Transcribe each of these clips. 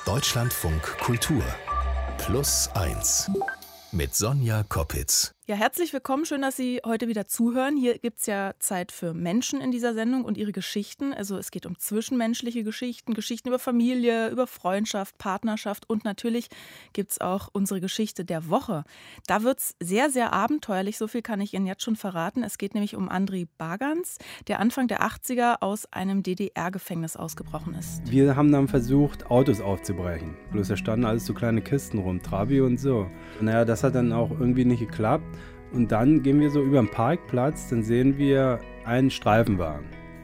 Deutschlandfunk Kultur Plus 1 mit Sonja Koppitz. Ja, herzlich willkommen. Schön, dass Sie heute wieder zuhören. Hier gibt es ja Zeit für Menschen in dieser Sendung und ihre Geschichten. Also es geht um zwischenmenschliche Geschichten, Geschichten über Familie, über Freundschaft, Partnerschaft und natürlich gibt es auch unsere Geschichte der Woche. Da wird es sehr, sehr abenteuerlich. So viel kann ich Ihnen jetzt schon verraten. Es geht nämlich um Andri Bagans, der Anfang der 80er aus einem DDR-Gefängnis ausgebrochen ist. Wir haben dann versucht, Autos aufzubrechen. Bloß da standen alles so kleine Kisten rum, Trabi und so. Naja, das hat dann auch irgendwie nicht geklappt. Und dann gehen wir so über den Parkplatz, dann sehen wir einen Streifenwagen.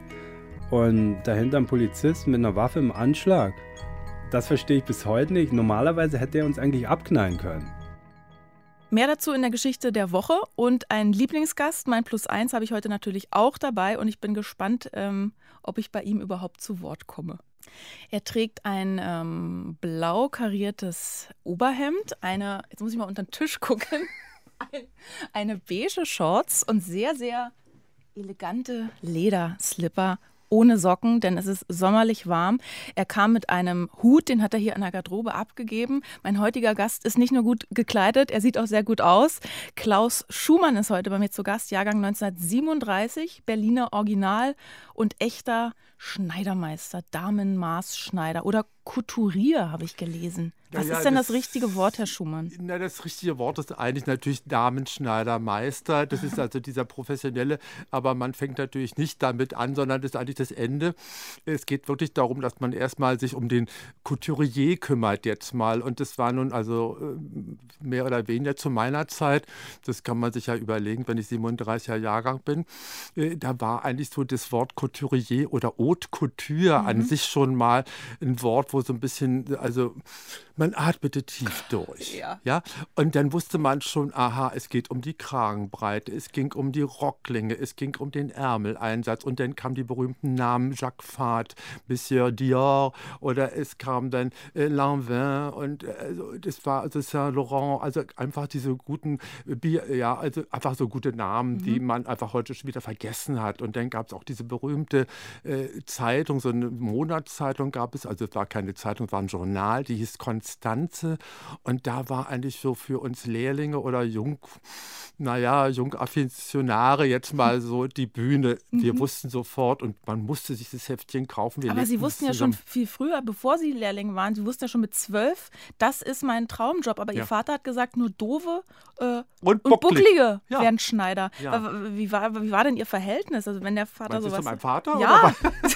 Und dahinter ein Polizist mit einer Waffe im Anschlag. Das verstehe ich bis heute nicht. Normalerweise hätte er uns eigentlich abknallen können. Mehr dazu in der Geschichte der Woche und ein Lieblingsgast, mein Plus 1, habe ich heute natürlich auch dabei und ich bin gespannt, ob ich bei ihm überhaupt zu Wort komme. Er trägt ein blau kariertes Oberhemd, jetzt muss ich mal unter den Tisch gucken, eine beige Shorts und sehr, sehr elegante Lederslipper ohne Socken, denn es ist sommerlich warm. Er kam mit einem Hut, den hat er hier an der Garderobe abgegeben. Mein heutiger Gast ist nicht nur gut gekleidet, er sieht auch sehr gut aus. Klaus Schumann ist heute bei mir zu Gast, Jahrgang 1937, Berliner Original und echter Schneidermeister, Damenmaßschneider oder Couturier, habe ich gelesen. Was ist denn das richtige Wort, Herr Schumann? Na, das richtige Wort ist eigentlich natürlich Damenschneidermeister. Das ist also dieser professionelle, aber man fängt natürlich nicht damit an, sondern das ist eigentlich das Ende. Es geht wirklich darum, dass man erstmal sich um den Couturier kümmert jetzt mal. Und das war nun also mehr oder weniger zu meiner Zeit. Das kann man sich ja überlegen, wenn ich 37er Jahrgang bin. Da war eigentlich so das Wort Couturier oder Haute Couture an sich schon mal ein Wort, wo so ein bisschen, also man atmete tief durch. Ja? Und dann wusste man schon, aha, es geht um die Kragenbreite, es ging um die Rocklänge, es ging um den Ärmeleinsatz. Und dann kamen die berühmten Namen Jacques Fat, Monsieur Dior oder es kam dann Lanvin und das war also Saint Laurent, also einfach diese guten, also einfach so gute Namen, die man einfach heute schon wieder vergessen hat. Und dann gab es auch diese berühmte Zeitung, so eine Monatszeitung gab es, also es war keine Zeitung, es war ein Journal, die hieß Konstanze und da war eigentlich so für uns Lehrlinge oder Jungafficionare jetzt mal so die Bühne. Wir wussten sofort und man musste sich das Heftchen kaufen. Aber Sie wussten ja schon viel früher, bevor Sie Lehrling waren, Sie wussten ja schon mit 12, das ist mein Traumjob. Aber Ihr Vater hat gesagt, nur Doofe und Bucklige werden Schneider. Ja. Wie war denn Ihr Verhältnis? Also wenn der Vater sowas... sowas... Mein Vater? Ja,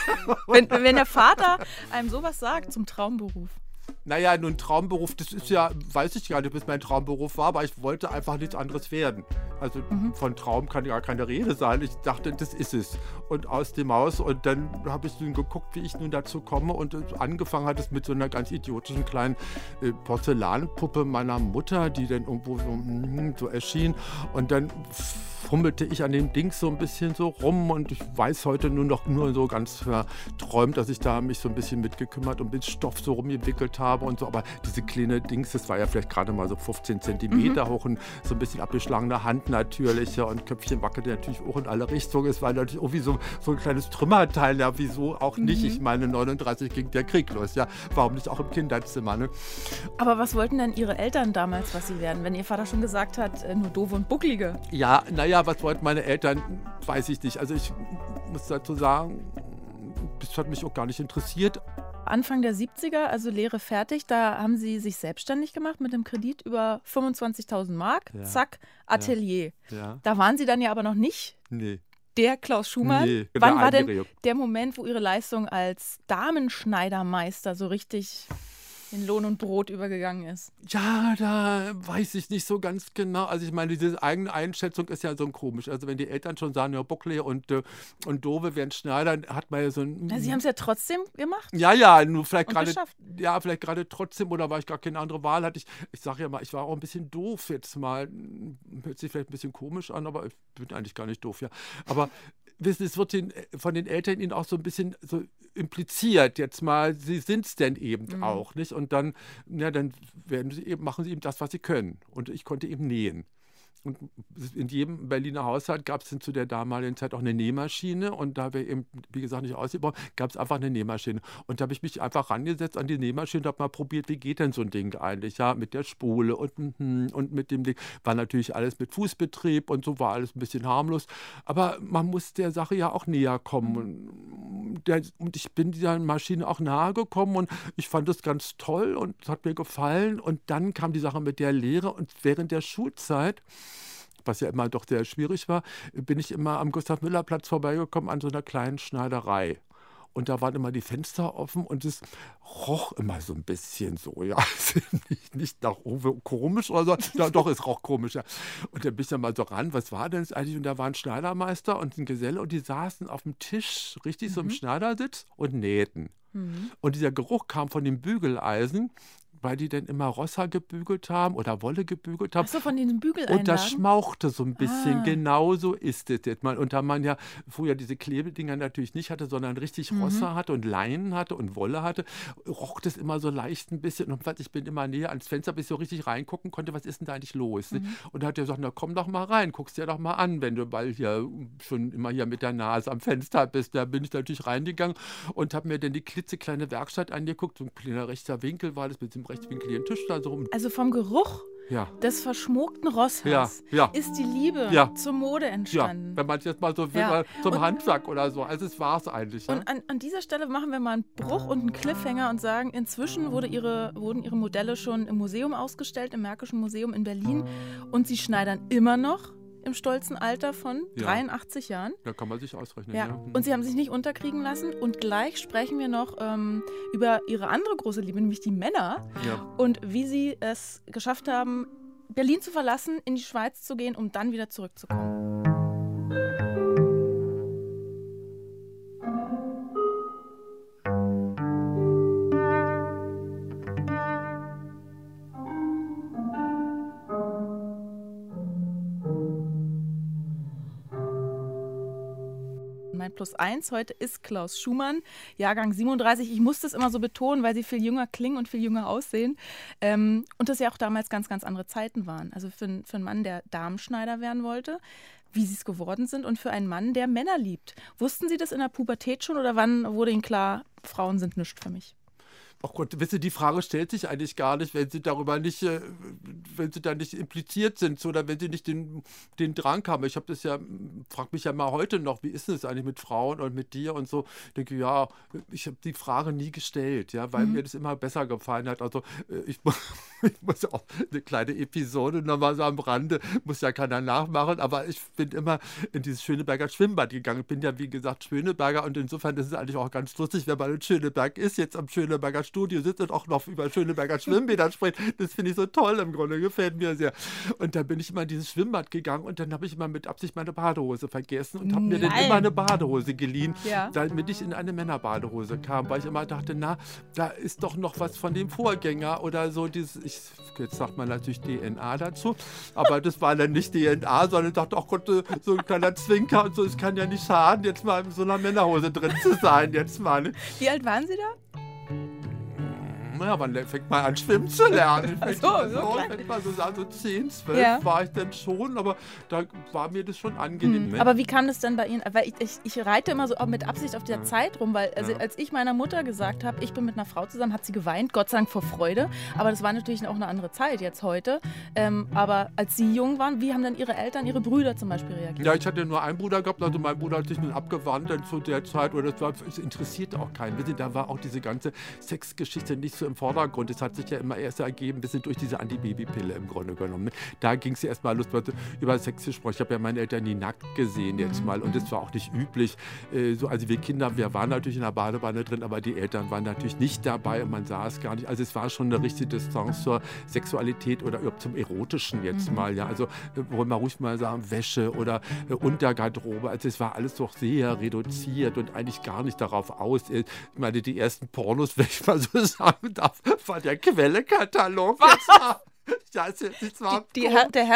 wenn der Vater einem sowas sagt zum Traumberuf. Naja, nun Traumberuf, das ist ja, weiß ich gar nicht, bis mein Traumberuf war, aber ich wollte einfach nichts anderes werden. Also von Traum kann ja keine Rede sein. Ich dachte, das ist es. Und aus dem Haus. Und dann habe ich nun geguckt, wie ich nun dazu komme. Und angefangen hat es mit so einer ganz idiotischen kleinen Porzellanpuppe meiner Mutter, die dann irgendwo so erschien. Und dann fummelte ich an dem Ding so ein bisschen so rum und ich weiß heute nur so ganz verträumt, dass ich da mich so ein bisschen mitgekümmert und mit Stoff so rumgewickelt habe und so, aber diese kleine Dings, das war ja vielleicht gerade mal so 15 Zentimeter hoch und so ein bisschen abgeschlagene Hand natürlich und Köpfchen wackelte natürlich auch in alle Richtungen. Es war natürlich irgendwie so ein kleines Trümmerteil, ja, wieso auch nicht? Ich meine, 39 ging der Krieg los, ja, warum nicht auch im Kinderzimmer, ne? Aber was wollten denn Ihre Eltern damals, was Sie werden, wenn Ihr Vater schon gesagt hat, nur doofe und bucklige? Ja, naja, was wollten meine Eltern, weiß ich nicht. Also ich muss dazu sagen, das hat mich auch gar nicht interessiert. Anfang der 70er, also Lehre fertig, da haben Sie sich selbstständig gemacht mit dem Kredit über 25.000 Mark. Ja. Zack, Atelier. Ja. Da waren Sie dann ja aber noch nicht der Klaus Schumann. Nee, wann war denn der Moment, wo Ihre Leistung als Damenschneidermeister so richtig in Lohn und Brot übergegangen ist? Ja, da weiß ich nicht so ganz genau. Also ich meine, diese eigene Einschätzung ist ja so komisch. Also wenn die Eltern schon sagen, ja, Buckle und Dove werden Schneider, hat man ja so ein... Na, Sie haben es ja trotzdem gemacht. Ja, nur vielleicht gerade trotzdem oder weil ich gar keine andere Wahl hatte. Ich sage ja mal, ich war auch ein bisschen doof jetzt mal. Hört sich vielleicht ein bisschen komisch an, aber ich bin eigentlich gar nicht doof, ja. Aber wissen, es wird von den Eltern ihnen auch so ein bisschen so impliziert jetzt mal, sie sind es denn eben auch, nicht? Und dann, dann machen sie eben das, was sie können. Und ich konnte eben nähen. Und in jedem Berliner Haushalt gab es zu der damaligen Zeit auch eine Nähmaschine. Und da wir eben, wie gesagt, nicht ausgebaut, gab es einfach eine Nähmaschine. Und da habe ich mich einfach rangesetzt an die Nähmaschine und habe mal probiert, wie geht denn so ein Ding eigentlich? Ja, mit der Spule und mit dem Ding. War natürlich alles mit Fußbetrieb und so, war alles ein bisschen harmlos. Aber man muss der Sache ja auch näher kommen. Und ich bin dieser Maschine auch nahe gekommen und ich fand das ganz toll und es hat mir gefallen. Und dann kam die Sache mit der Lehre und während der Schulzeit, was ja immer doch sehr schwierig war, bin ich immer am Gustav-Müller-Platz vorbeigekommen an so einer kleinen Schneiderei. Und da waren immer die Fenster offen und es roch immer so ein bisschen so, ja, nicht nach komisch oder so, ja, doch, es roch komisch, ja. Und dann bin ich dann mal so ran, was war denn das eigentlich? Und da war ein Schneidermeister und ein Geselle und die saßen auf dem Tisch, richtig so im Schneidersitz und nähten. Und dieser Geruch kam von dem Bügeleisen, weil die dann immer Rossa gebügelt haben oder Wolle gebügelt haben. Ach so, von den Bügeleinlagen? Und das schmauchte so ein bisschen. Genau so ist es jetzt mal. Und da man ja früher diese Klebedinger natürlich nicht hatte, sondern richtig Rossa hatte und Leinen hatte und Wolle hatte, roch das immer so leicht ein bisschen. Und ich bin immer näher ans Fenster, bis ich so richtig reingucken konnte, was ist denn da eigentlich los? Und da hat er gesagt, na komm doch mal rein, guck's dir doch mal an, wenn du bald hier schon immer hier mit der Nase am Fenster bist. Da bin ich natürlich reingegangen und habe mir dann die klitzekleine Werkstatt angeguckt. So ein kleiner rechter Winkel war das mit dem rechtwinkligen Tisch da so rum. Also vom Geruch des verschmuckten Rosshaars ist die Liebe zur Mode entstanden. Ja, wenn man es jetzt mal so will, zum Handwerk oder so. Also es war es eigentlich. Und an dieser Stelle machen wir mal einen Bruch und einen Cliffhanger und sagen, inzwischen wurden ihre Modelle schon im Museum ausgestellt, im Märkischen Museum in Berlin. Und sie schneidern immer noch im stolzen Alter von 83 Jahren. Da kann man sich ausrechnen. Ja. Und sie haben sich nicht unterkriegen lassen. Und gleich sprechen wir noch über ihre andere große Liebe, nämlich die Männer. Ja. Und wie sie es geschafft haben, Berlin zu verlassen, in die Schweiz zu gehen, um dann wieder zurückzukommen. Mein +1 heute ist Klaus Schumann, Jahrgang 37. Ich muss das immer so betonen, weil sie viel jünger klingen und viel jünger aussehen. Und das ja auch damals ganz, ganz andere Zeiten waren. Also für einen Mann, der Damenschneider werden wollte, wie sie es geworden sind, und für einen Mann, der Männer liebt. Wussten Sie das in der Pubertät schon oder wann wurde Ihnen klar, Frauen sind nichts für mich? Ach Gott, wissen Sie, die Frage stellt sich eigentlich gar nicht, wenn Sie darüber nicht, wenn Sie da nicht impliziert sind oder wenn Sie nicht den Drang haben. Ich habe das ja, frage mich ja mal heute noch, wie ist es eigentlich mit Frauen und mit dir und so. Ich denke, ja, ich habe die Frage nie gestellt, ja, weil mir das immer besser gefallen hat. Also ich muss auch eine kleine Episode nochmal so am Rande, muss ja keiner nachmachen, aber ich bin immer in dieses Schöneberger Schwimmbad gegangen. Ich bin ja, wie gesagt, Schöneberger und insofern ist es eigentlich auch ganz lustig, wenn man in Schöneberg ist, jetzt am Schöneberger Studio sitzt und auch noch über Schöneberger Schwimmbäder spricht. Das finde ich so toll im Grunde, gefällt mir sehr. Und dann bin ich immer in dieses Schwimmbad gegangen und dann habe ich immer mit Absicht meine Badehose vergessen und habe mir dann immer eine Badehose geliehen, damit ich in eine Männerbadehose kam, weil ich immer dachte, na, da ist doch noch was von dem Vorgänger oder so. Jetzt sagt man natürlich DNA dazu, aber das war dann nicht DNA, sondern ich dachte, ach Gott, so ein kleiner Zwinker und so, es kann ja nicht schaden, jetzt mal in so einer Männerhose drin zu sein, jetzt mal. Wie alt waren Sie da? Ja, man fängt mal an, schwimmen zu lernen. So 10, 12 war ich dann schon, aber da war mir das schon angenehm. Ne? Aber wie kam das dann bei Ihnen? Weil ich reite immer so mit Absicht auf dieser Zeit rum, weil als ich meiner Mutter gesagt habe, ich bin mit einer Frau zusammen, hat sie geweint, Gott sei Dank vor Freude. Aber das war natürlich auch eine andere Zeit jetzt heute. Aber als Sie jung waren, wie haben dann Ihre Eltern, Ihre Brüder zum Beispiel reagiert? Ja, ich hatte nur einen Bruder gehabt, also mein Bruder hat sich nun abgewandt zu der Zeit, oder es interessierte auch keinen. Da war auch diese ganze Sexgeschichte nicht so im Vordergrund. Es hat sich ja immer erst ergeben, ein bisschen durch diese Antibabypille im Grunde genommen. Da ging es ja erstmal los, über Sex zu sprechen. Ich habe ja meine Eltern nie nackt gesehen jetzt mal und das war auch nicht üblich. Also wir Kinder, wir waren natürlich in der Badewanne drin, aber die Eltern waren natürlich nicht dabei und man sah es gar nicht. Also es war schon eine richtige Distanz zur Sexualität oder überhaupt zum Erotischen jetzt mal. Ja. Also wollen wir ruhig mal sagen, Wäsche oder Untergarderobe. Also es war alles doch sehr reduziert und eigentlich gar nicht darauf aus. Ich meine, die ersten Pornos, wenn ich mal so sagen darf, war der Quellekatalog. Ja, ist jetzt nicht zwar Die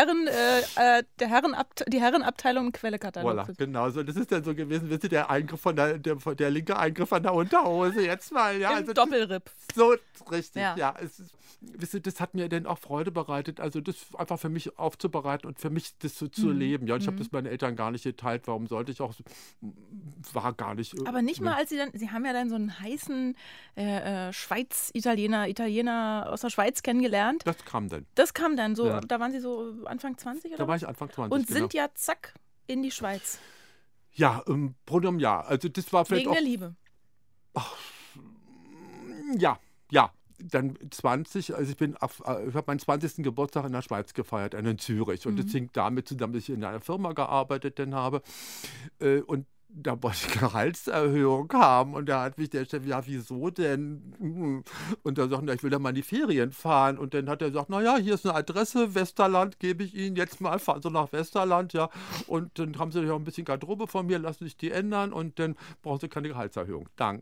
Herrenabteilung im Quellekatalog. Voilà, genau so. Das ist dann so gewesen, wisst ihr, der Eingriff der linke Eingriff an der Unterhose jetzt mal. Ja, Im Doppelripp. So, richtig, Ja. ja. Wisst ihr, das hat mir dann auch Freude bereitet, also das einfach für mich aufzubereiten und für mich das so zu leben. Ja, und ich habe das meinen Eltern gar nicht geteilt. Warum sollte ich auch? War gar nicht. Aber nicht mal, als Sie haben ja dann so einen heißen Italiener aus der Schweiz kennengelernt. Das kam dann. So, Ja. da waren Sie so Anfang 20 oder Da war was? ich Anfang 20. Und genau. sind ja zack in die Schweiz. Ja, im Grunde genommen ja. Also das war vielleicht Wegen auch. der Liebe. Ja. Dann 20, also ich habe meinen 20. Geburtstag in der Schweiz gefeiert, in Zürich. Und das hing damit zusammen, dass ich in einer Firma gearbeitet habe. Und da wollte ich Gehaltserhöhung haben. Und da hat mich der Chef, ja, wieso denn? Und da sagten, ich will da mal in die Ferien fahren. Und dann hat er gesagt, naja, hier ist eine Adresse, Westerland, gebe ich Ihnen jetzt mal, fahren Sie nach Westerland, ja. Und dann haben Sie ja ein bisschen Garderobe von mir, lassen sich die ändern und dann brauchen Sie keine Gehaltserhöhung. Danke.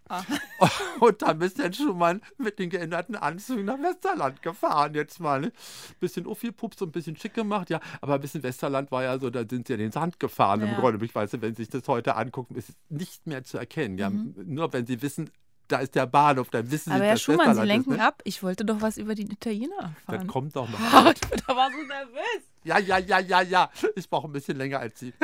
Und dann bist du dann schon mal mit den geänderten Anzügen nach Westerland gefahren jetzt mal. Ne? Bisschen aufgepupst und ein bisschen schick gemacht, ja. Aber ein bisschen Westerland war ja so, da sind sie in den Sand gefahren im Grunde. Ich weiß, wenn Sie sich das heute angucken, ist es nicht mehr zu erkennen. Ja? Nur wenn Sie wissen, da ist der Bahnhof, dann wissen Sie, Aber Herr dass Schumann, Westerland Sie lenken ist, ne? ab. Ich wollte doch was über die Italiener erfahren. Dann kommt doch noch. Da war so nervös. Ja. Ich brauche ein bisschen länger als Sie.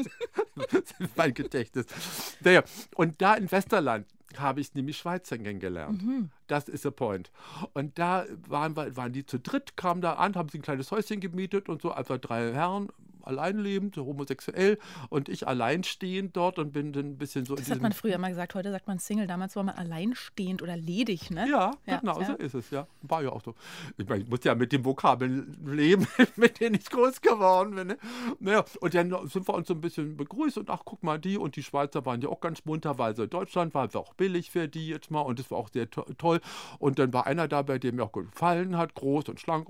Das ist mein Gedächtnis. Naja, und da in Westerland habe ich nämlich Schweizer kennengelernt. Das ist der Point. Und da waren die zu dritt, kamen da an, haben sie ein kleines Häuschen gemietet und so, einfach 3 Herren, alleinlebend, homosexuell und ich alleinstehend dort und bin dann ein bisschen so. Das hat man früher mal gesagt, heute sagt man Single. Damals war man alleinstehend oder ledig, ne? Ja, genau, so ist es, ja. War ja auch so. Ich meine, ich muss ja mit den Vokabeln leben, mit denen ich groß geworden bin. Ne? Naja, und dann sind wir uns so ein bisschen begrüßt und ach, guck mal, die und die Schweizer waren ja auch ganz munter, weil so Deutschland war auch billig für die jetzt mal und das war auch sehr toll. Und dann war einer dabei, der mir auch gefallen hat, groß und schlank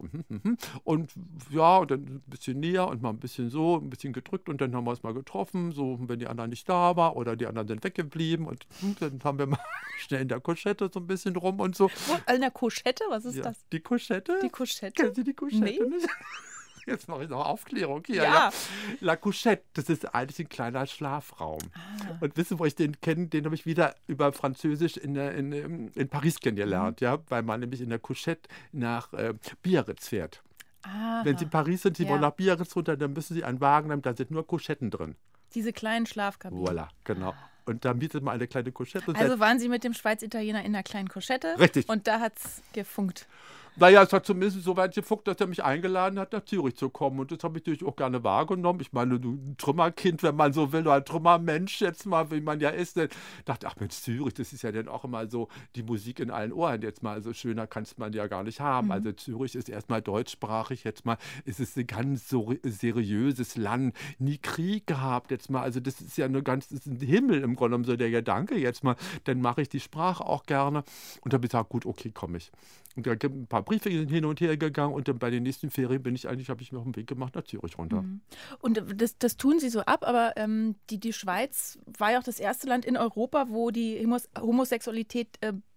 und ja, und dann ein bisschen näher und mal ein bisschen so, ein bisschen gedrückt und dann haben wir uns mal getroffen, so, wenn die anderen nicht da waren oder die anderen sind weggeblieben und dann haben wir mal schnell in der Kuschette so ein bisschen rum und so. In der Kuschette? Was ist das? Die Kuschette? Die Kuschette? Kennen Sie die Kuschette nicht? Jetzt mache ich noch Aufklärung hier. Ja. La Couchette, das ist eigentlich ein kleiner Schlafraum. Und wissen Sie, wo ich den kenne? Den habe ich wieder über Französisch in Paris kennengelernt, ja, weil man nämlich in der Couchette nach Biarritz fährt. Wenn Sie in Paris sind, Sie wollen nach Biarritz runter, dann müssen Sie einen Wagen nehmen, da sind nur Couchetten drin. Diese kleinen Schlafkabinen. Voilà, genau. Und da mietet man eine kleine Couchette. Also waren Sie mit dem Schweiz-Italiener in einer kleinen Kuschette? Richtig. Und da hat es gefunkt. Naja, es hat zumindest so weit gefunkt, dass er mich eingeladen hat, nach Zürich zu kommen. Und das habe ich natürlich auch gerne wahrgenommen. Ich meine, du ein Trümmerkind, wenn man so will, oder ein Trümmermensch jetzt mal, wie man ja ist. Dann dachte ich, ach Mensch, Zürich, das ist ja dann auch immer so die Musik in allen Ohren jetzt mal. Also schöner kann es man ja gar nicht haben. Also Zürich ist erstmal deutschsprachig jetzt mal. Es ist ein ganz so seriöses Land. Nie Krieg gehabt jetzt mal. Also das ist ja das ist ein Himmel im Grunde genommen so der Gedanke jetzt mal. Dann mache ich die Sprache auch gerne. Und dann habe ich gesagt, gut, okay, komme ich. Und da gibt ein paar Briefe hin und her gegangen und dann bei den nächsten Ferien habe ich mir auf den Weg gemacht nach Zürich runter. Und das tun Sie so ab, aber die Schweiz war ja auch das erste Land in Europa, wo die Homosexualität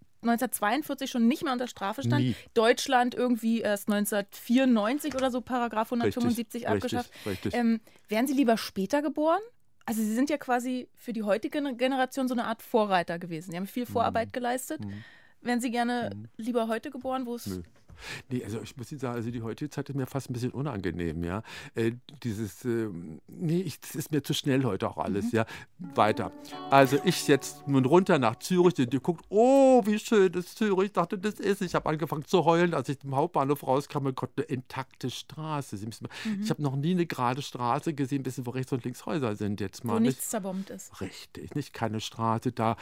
1942 schon nicht mehr unter Strafe stand. Nie. Deutschland irgendwie erst 1994 oder so, Paragraph 175 abgeschafft. Richtig. Wären Sie lieber später geboren? Also Sie sind ja quasi für die heutige Generation so eine Art Vorreiter gewesen. Sie haben viel Vorarbeit geleistet. Wären Sie gerne lieber heute geboren, wo es... Nö. Nee, also ich muss Ihnen sagen, also die heutige Zeit ist mir fast ein bisschen unangenehm, ja. Es ist mir zu schnell heute auch alles, ja. Weiter. Also ich jetzt nun runter nach Zürich, und die guckt, oh, wie schön ist Zürich. Ich dachte, das ist. Ich habe angefangen zu heulen, als ich zum Hauptbahnhof rauskam und Gott, eine intakte Straße. Ich habe noch nie eine gerade Straße gesehen, bis wo rechts und links Häuser sind jetzt mal. Wo nichts zerbombt ist. Richtig, nicht keine Straße da.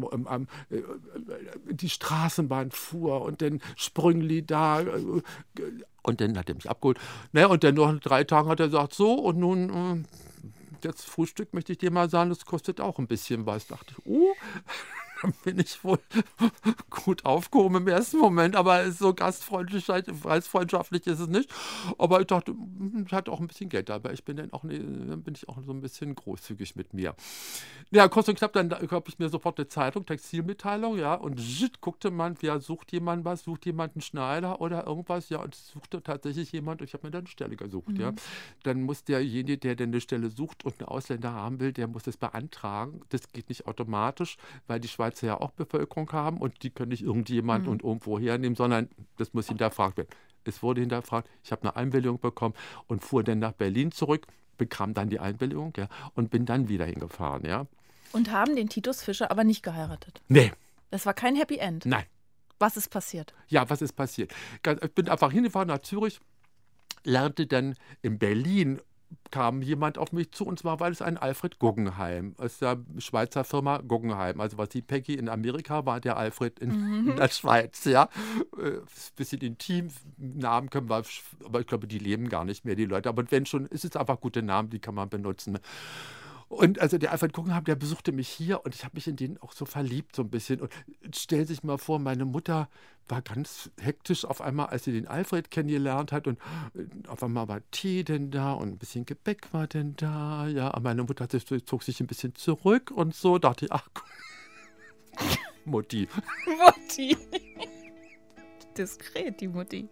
Die Straßenbahn fuhr und dann Sprüngli da. Und dann hat er mich abgeholt. Naja, und dann noch 3 Tagen hat er gesagt, so, und nun, das Frühstück möchte ich dir mal sagen, das kostet auch ein bisschen was. Da dachte ich, dann bin ich wohl gut aufgehoben im ersten Moment, aber so gastfreundschaftlich ist es nicht. Aber ich dachte, ich hatte auch ein bisschen Geld dabei. Dann bin ich auch so ein bisschen großzügig mit mir. Ja, kurz und knapp, dann habe ich mir sofort eine Zeitung, Textilmitteilung, ja, und guckte man, wer sucht jemand was, sucht jemand einen Schneider oder irgendwas, ja, und es suchte tatsächlich jemand, und ich habe mir dann eine Stelle gesucht, ja. Dann muss derjenige, der denn eine Stelle sucht und einen Ausländer haben will, der muss das beantragen. Das geht nicht automatisch, weil die Schweizer ja auch Bevölkerung haben und die können nicht irgendjemand und irgendwo hernehmen, sondern das muss hinterfragt werden. Es wurde hinterfragt, ich habe eine Einwilligung bekommen und fuhr dann nach Berlin zurück, bekam dann die Einwilligung, ja, und bin dann wieder hingefahren, ja. Und haben den Titus Fischer aber nicht geheiratet? Nee. Das war kein Happy End? Nein. Was ist passiert? Ja, was ist passiert? Ich bin einfach hingefahren nach Zürich, lernte dann in Berlin, kam jemand auf mich zu, und zwar war es ein Alfred Guggenheim aus der Schweizer Firma Guggenheim. Also was die Peggy in Amerika war, der Alfred in der Schweiz. Ja, ein bisschen intim, Namen können wir, aber ich glaube, die leben gar nicht mehr, die Leute. Aber wenn schon, ist es einfach gute Namen, die kann man benutzen. Und also der Alfred Guggenheim, der besuchte mich hier und ich habe mich in den auch so verliebt so ein bisschen. Und stell sich mal vor, meine Mutter war ganz hektisch auf einmal, als sie den Alfred kennengelernt hat, und auf einmal war Tee denn da und ein bisschen Gebäck war denn da. Ja, aber meine Mutter zog sich ein bisschen zurück und so. Dachte ich, ach, Mutti. Mutti. Diskret, die Mutti.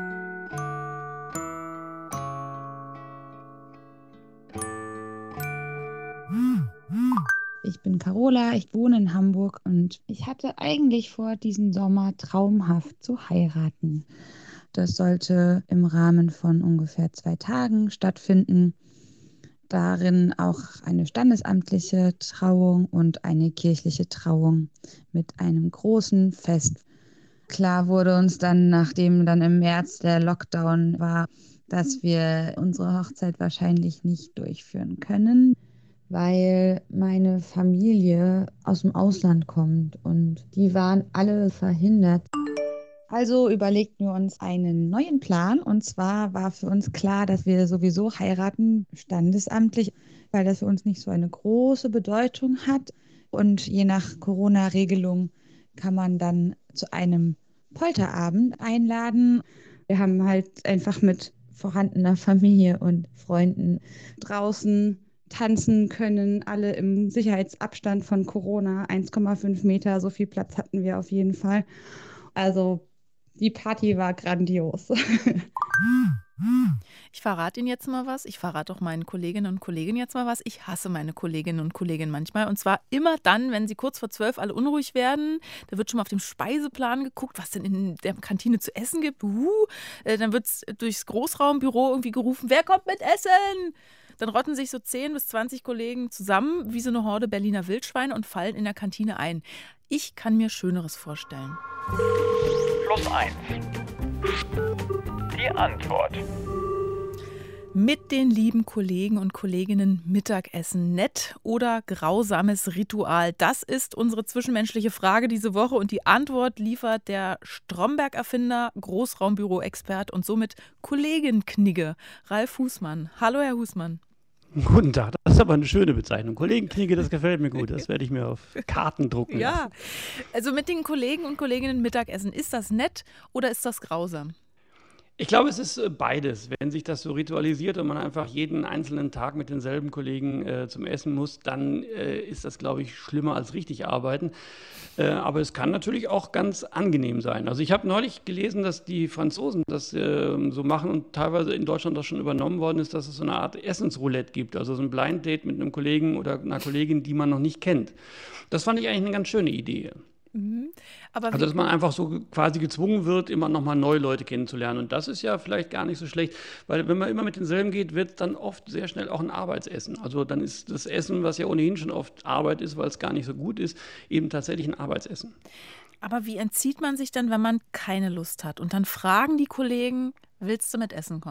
Ich bin Carola, ich wohne in Hamburg und ich hatte eigentlich vor, diesen Sommer traumhaft zu heiraten. Das sollte im Rahmen von ungefähr 2 Tagen stattfinden. Darin auch eine standesamtliche Trauung und eine kirchliche Trauung mit einem großen Fest. Klar wurde uns dann, nachdem dann im März der Lockdown war, dass wir unsere Hochzeit wahrscheinlich nicht durchführen können, weil meine Familie aus dem Ausland kommt und die waren alle verhindert. Also überlegten wir uns einen neuen Plan, und zwar war für uns klar, dass wir sowieso heiraten standesamtlich, weil das für uns nicht so eine große Bedeutung hat, und je nach Corona-Regelung kann man dann zu einem Polterabend einladen. Wir haben halt einfach mit vorhandener Familie und Freunden draußen tanzen können, alle im Sicherheitsabstand von Corona, 1,5 Meter, so viel Platz hatten wir auf jeden Fall. Also die Party war grandios. Ich verrate Ihnen jetzt mal was. Ich verrate auch meinen Kolleginnen und Kollegen jetzt mal was. Ich hasse meine Kolleginnen und Kollegen manchmal. Und zwar immer dann, wenn sie kurz vor 12 alle unruhig werden. Da wird schon mal auf dem Speiseplan geguckt, was denn in der Kantine zu essen gibt. Dann wird es durchs Großraumbüro irgendwie gerufen, wer kommt mit Essen? Dann rotten sich so 10 bis 20 Kollegen zusammen wie so eine Horde Berliner Wildschweine und fallen in der Kantine ein. Ich kann mir Schöneres vorstellen. +1. Die Antwort. Mit den lieben Kollegen und Kolleginnen Mittagessen, nett oder grausames Ritual? Das ist unsere zwischenmenschliche Frage diese Woche, und die Antwort liefert der Stromberg-Erfinder, Großraumbüro-Expert und somit Kollegenknigge, Ralf Husmann. Hallo, Herr Husmann. Guten Tag, das ist aber eine schöne Bezeichnung. Kollegenknigge, das gefällt mir gut. Das werde ich mir auf Karten drucken lassen. Ja, also mit den Kollegen und Kolleginnen Mittagessen, ist das nett oder ist das grausam? Ich glaube, es ist beides. Wenn sich das so ritualisiert und man einfach jeden einzelnen Tag mit denselben Kollegen zum Essen muss, dann ist das, glaube ich, schlimmer als richtig arbeiten. Aber es kann natürlich auch ganz angenehm sein. Also ich habe neulich gelesen, dass die Franzosen das so machen und teilweise in Deutschland das schon übernommen worden ist, dass es so eine Art Essensroulette gibt. Also so ein Blind Date mit einem Kollegen oder einer Kollegin, die man noch nicht kennt. Das fand ich eigentlich eine ganz schöne Idee. Aber also, dass man einfach so quasi gezwungen wird, immer nochmal neue Leute kennenzulernen. Und das ist ja vielleicht gar nicht so schlecht, weil wenn man immer mit denselben geht, wird es dann oft sehr schnell auch ein Arbeitsessen. Also dann ist das Essen, was ja ohnehin schon oft Arbeit ist, weil es gar nicht so gut ist, eben tatsächlich ein Arbeitsessen. Aber wie entzieht man sich dann, wenn man keine Lust hat? Und dann fragen die Kollegen, willst du mit Essen kommen?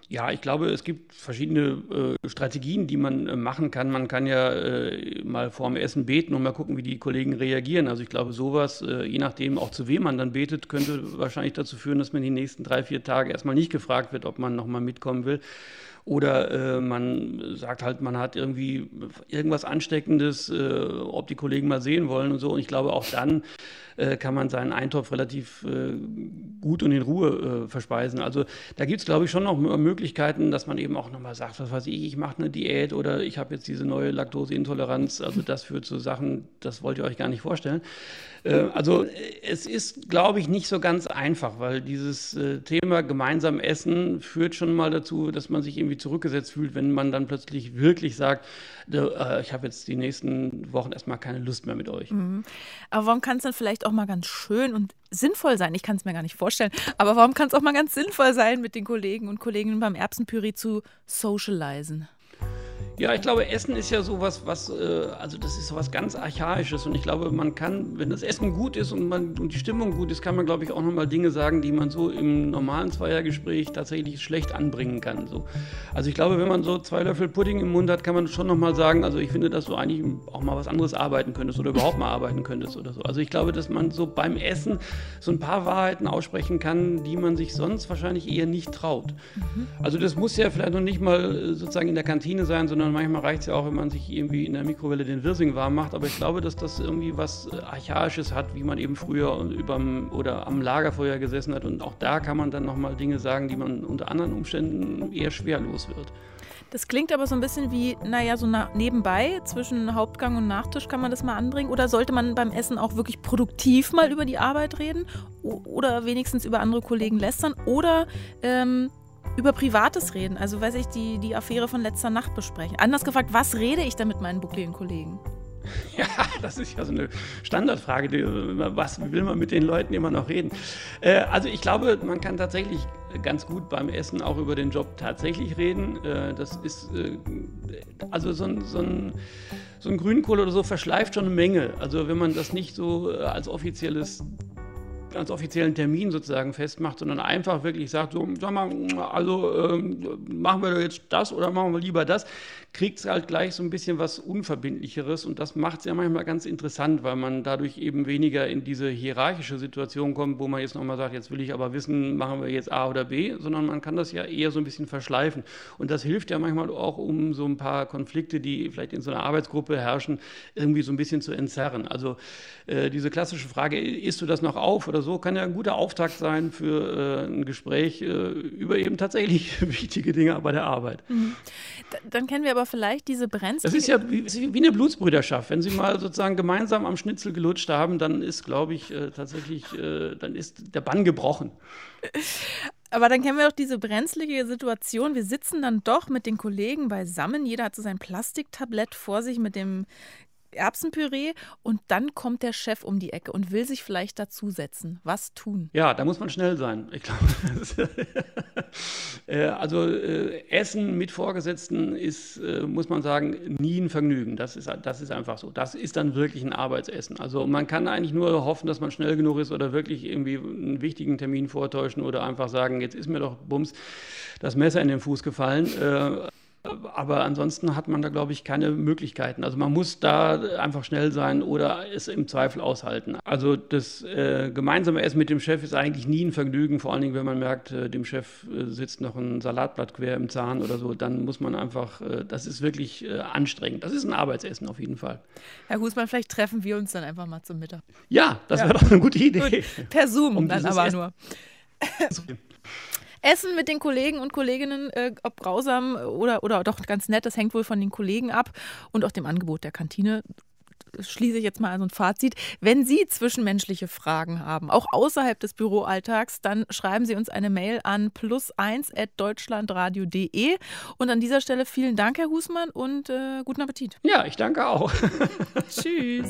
Ja, ich glaube, es gibt verschiedene Strategien, die man machen kann. Man kann ja mal vorm Essen beten und mal gucken, wie die Kollegen reagieren. Also ich glaube, sowas, je nachdem auch zu wem man dann betet, könnte wahrscheinlich dazu führen, dass man die nächsten 3-4 Tage erstmal nicht gefragt wird, ob man nochmal mitkommen will. Oder man sagt halt, man hat irgendwie irgendwas Ansteckendes, ob die Kollegen mal sehen wollen und so. Und ich glaube, auch dann kann man seinen Eintopf relativ gut und in Ruhe verspeisen. Also da gibt es, glaube ich, schon noch Möglichkeiten, dass man eben auch nochmal sagt, was weiß ich mache eine Diät oder ich habe jetzt diese neue Laktoseintoleranz. Also das führt zu Sachen, das wollt ihr euch gar nicht vorstellen. Also es ist, glaube ich, nicht so ganz einfach, weil dieses Thema gemeinsam essen führt schon mal dazu, dass man sich irgendwie zurückgesetzt fühlt, wenn man dann plötzlich wirklich sagt, ich habe jetzt die nächsten Wochen erstmal keine Lust mehr mit euch. Mhm. Aber warum kann es dann vielleicht auch mal ganz schön und sinnvoll sein? Ich kann es mir gar nicht vorstellen, aber warum kann es auch mal ganz sinnvoll sein, mit den Kollegen und Kolleginnen beim Erbsenpüree zu socialisen? Ja, ich glaube, Essen ist ja sowas, also das ist sowas ganz Archaisches und ich glaube, man kann, wenn das Essen gut ist und die Stimmung gut ist, kann man, glaube ich, auch nochmal Dinge sagen, die man so im normalen Zweiergespräch tatsächlich schlecht anbringen kann. So. Also ich glaube, wenn man so 2 Löffel Pudding im Mund hat, kann man schon nochmal sagen, also ich finde, dass du eigentlich auch mal was anderes arbeiten könntest oder überhaupt mal arbeiten könntest oder so. Also ich glaube, dass man so beim Essen so ein paar Wahrheiten aussprechen kann, die man sich sonst wahrscheinlich eher nicht traut. Also das muss ja vielleicht noch nicht mal sozusagen in der Kantine sein, sondern manchmal reicht es ja auch, wenn man sich irgendwie in der Mikrowelle den Wirsing warm macht. Aber ich glaube, dass das irgendwie was Archaisches hat, wie man eben früher oder am Lagerfeuer gesessen hat. Und auch da kann man dann nochmal Dinge sagen, die man unter anderen Umständen eher schwer los wird. Das klingt aber so ein bisschen wie, so nebenbei, zwischen Hauptgang und Nachtisch kann man das mal anbringen. Oder sollte man beim Essen auch wirklich produktiv mal über die Arbeit reden? Oder wenigstens über andere Kollegen lästern? Oder über Privates reden, also weiß ich, die Affäre von letzter Nacht besprechen. Anders gefragt, was rede ich da mit meinen buckligen Kollegen? Ja, das ist ja so eine Standardfrage, was will man mit den Leuten immer noch reden? Also ich glaube, man kann tatsächlich ganz gut beim Essen auch über den Job tatsächlich reden. Das ist, also so ein Grünkohl oder so verschleift schon eine Menge. Also wenn man das nicht so als offiziellen Termin sozusagen festmacht, sondern einfach wirklich sagt, so, sag mal, also machen wir jetzt das oder machen wir lieber das, kriegt es halt gleich so ein bisschen was Unverbindlicheres und das macht es ja manchmal ganz interessant, weil man dadurch eben weniger in diese hierarchische Situation kommt, wo man jetzt nochmal sagt, jetzt will ich aber wissen, machen wir jetzt A oder B, sondern man kann das ja eher so ein bisschen verschleifen und das hilft ja manchmal auch, um so ein paar Konflikte, die vielleicht in so einer Arbeitsgruppe herrschen, irgendwie so ein bisschen zu entzerren. Also diese klassische Frage, isst du das noch auf oder so, kann ja ein guter Auftakt sein für ein Gespräch über eben tatsächlich wichtige Dinge bei der Arbeit. Mhm. Dann kennen wir aber vielleicht diese Brenzlige... Das ist ja wie eine Blutsbrüderschaft. Wenn Sie mal sozusagen gemeinsam am Schnitzel gelutscht haben, dann ist, glaube ich, tatsächlich, dann ist der Bann gebrochen. Aber dann kennen wir doch diese brenzlige Situation. Wir sitzen dann doch mit den Kollegen beisammen. Jeder hat so sein Plastiktablett vor sich mit dem Erbsenpüree und dann kommt der Chef um die Ecke und will sich vielleicht dazusetzen. Was tun? Ja, da muss man schnell sein. Ich glaube, Essen mit Vorgesetzten ist, muss man sagen, nie ein Vergnügen. Das ist einfach so. Das ist dann wirklich ein Arbeitsessen. Also man kann eigentlich nur hoffen, dass man schnell genug ist oder wirklich irgendwie einen wichtigen Termin vortäuschen oder einfach sagen, jetzt ist mir doch Bums das Messer in den Fuß gefallen. Aber ansonsten hat man da, glaube ich, keine Möglichkeiten. Also man muss da einfach schnell sein oder es im Zweifel aushalten. Also das gemeinsame Essen mit dem Chef ist eigentlich nie ein Vergnügen, vor allen Dingen, wenn man merkt, dem Chef sitzt noch ein Salatblatt quer im Zahn oder so, dann muss man einfach, das ist wirklich anstrengend. Das ist ein Arbeitsessen auf jeden Fall. Herr Husmann, vielleicht treffen wir uns dann einfach mal zum Mittag. Ja, das wäre doch eine gute Idee. Gut. Per Zoom dann aber nur. Essen mit den Kollegen und Kolleginnen, ob grausam oder doch ganz nett, das hängt wohl von den Kollegen ab und auch dem Angebot der Kantine. Schließe ich jetzt mal so ein Fazit. Wenn Sie zwischenmenschliche Fragen haben, auch außerhalb des Büroalltags, dann schreiben Sie uns eine Mail an +1@deutschlandradio.de. Und an dieser Stelle vielen Dank, Herr Husmann, und guten Appetit. Ja, ich danke auch. Tschüss.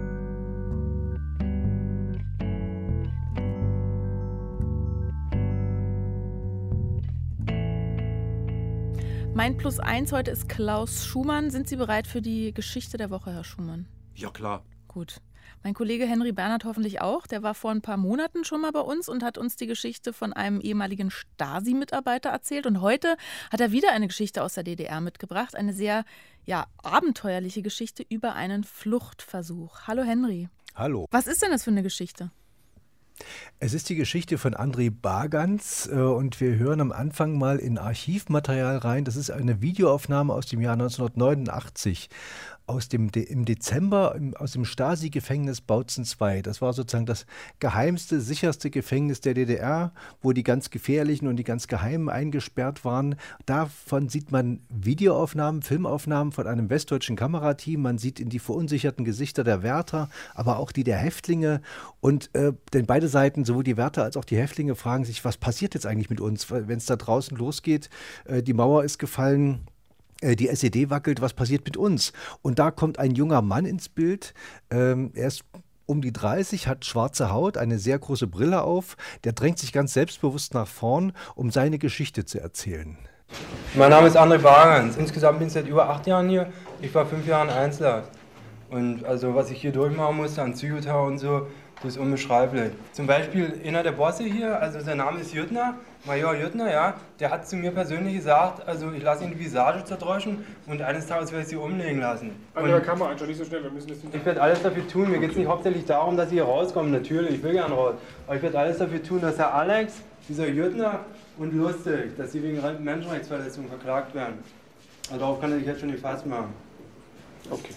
Mein +1 heute ist Klaus Schumann. Sind Sie bereit für die Geschichte der Woche, Herr Schumann? Ja, klar. Gut. Mein Kollege Henry Bernhard hoffentlich auch. Der war vor ein paar Monaten schon mal bei uns und hat uns die Geschichte von einem ehemaligen Stasi-Mitarbeiter erzählt. Und heute hat er wieder eine Geschichte aus der DDR mitgebracht. Eine sehr abenteuerliche Geschichte über einen Fluchtversuch. Hallo Henry. Hallo. Was ist denn das für eine Geschichte? Es ist die Geschichte von André Bagans und wir hören am Anfang mal in Archivmaterial rein. Das ist eine Videoaufnahme aus dem Jahr 1989. Im Dezember aus dem Stasi-Gefängnis Bautzen II. Das war sozusagen das geheimste, sicherste Gefängnis der DDR, wo die ganz gefährlichen und die ganz geheimen eingesperrt waren. Davon sieht man Videoaufnahmen, Filmaufnahmen von einem westdeutschen Kamerateam. Man sieht in die verunsicherten Gesichter der Wärter, aber auch die der Häftlinge. Und denn beide Seiten, sowohl die Wärter als auch die Häftlinge, fragen sich, was passiert jetzt eigentlich mit uns, wenn es da draußen losgeht? Die Mauer ist gefallen. Die SED wackelt, was passiert mit uns? Und da kommt ein junger Mann ins Bild. Er ist um die 30, hat schwarze Haut, eine sehr große Brille auf. Der drängt sich ganz selbstbewusst nach vorn, um seine Geschichte zu erzählen. Mein Name ist André Bagans. Insgesamt bin ich seit über 8 Jahren hier. Ich war 5 Jahre in Einzelhaft. Und also was ich hier durchmachen musste an Psychotau und so, das ist unbeschreiblich. Zum Beispiel einer der Bosse hier, also sein Name ist Jüttner, Major Jüttner, ja, der hat zu mir persönlich gesagt, also ich lasse ihn die Visage zerdroschen und eines Tages werde ich sie umlegen lassen. An der Kamera, einfach nicht so schnell, wir müssen das... Ich werde alles dafür tun, mir geht es nicht hauptsächlich darum, dass sie hier rauskommen, natürlich, ich will gern raus, aber ich werde alles dafür tun, dass Herr Alex, dieser Jüttner und Lustig, dass sie wegen Menschenrechtsverletzungen verklagt werden. Also darauf kann er sich jetzt schon gefasst machen. Okay.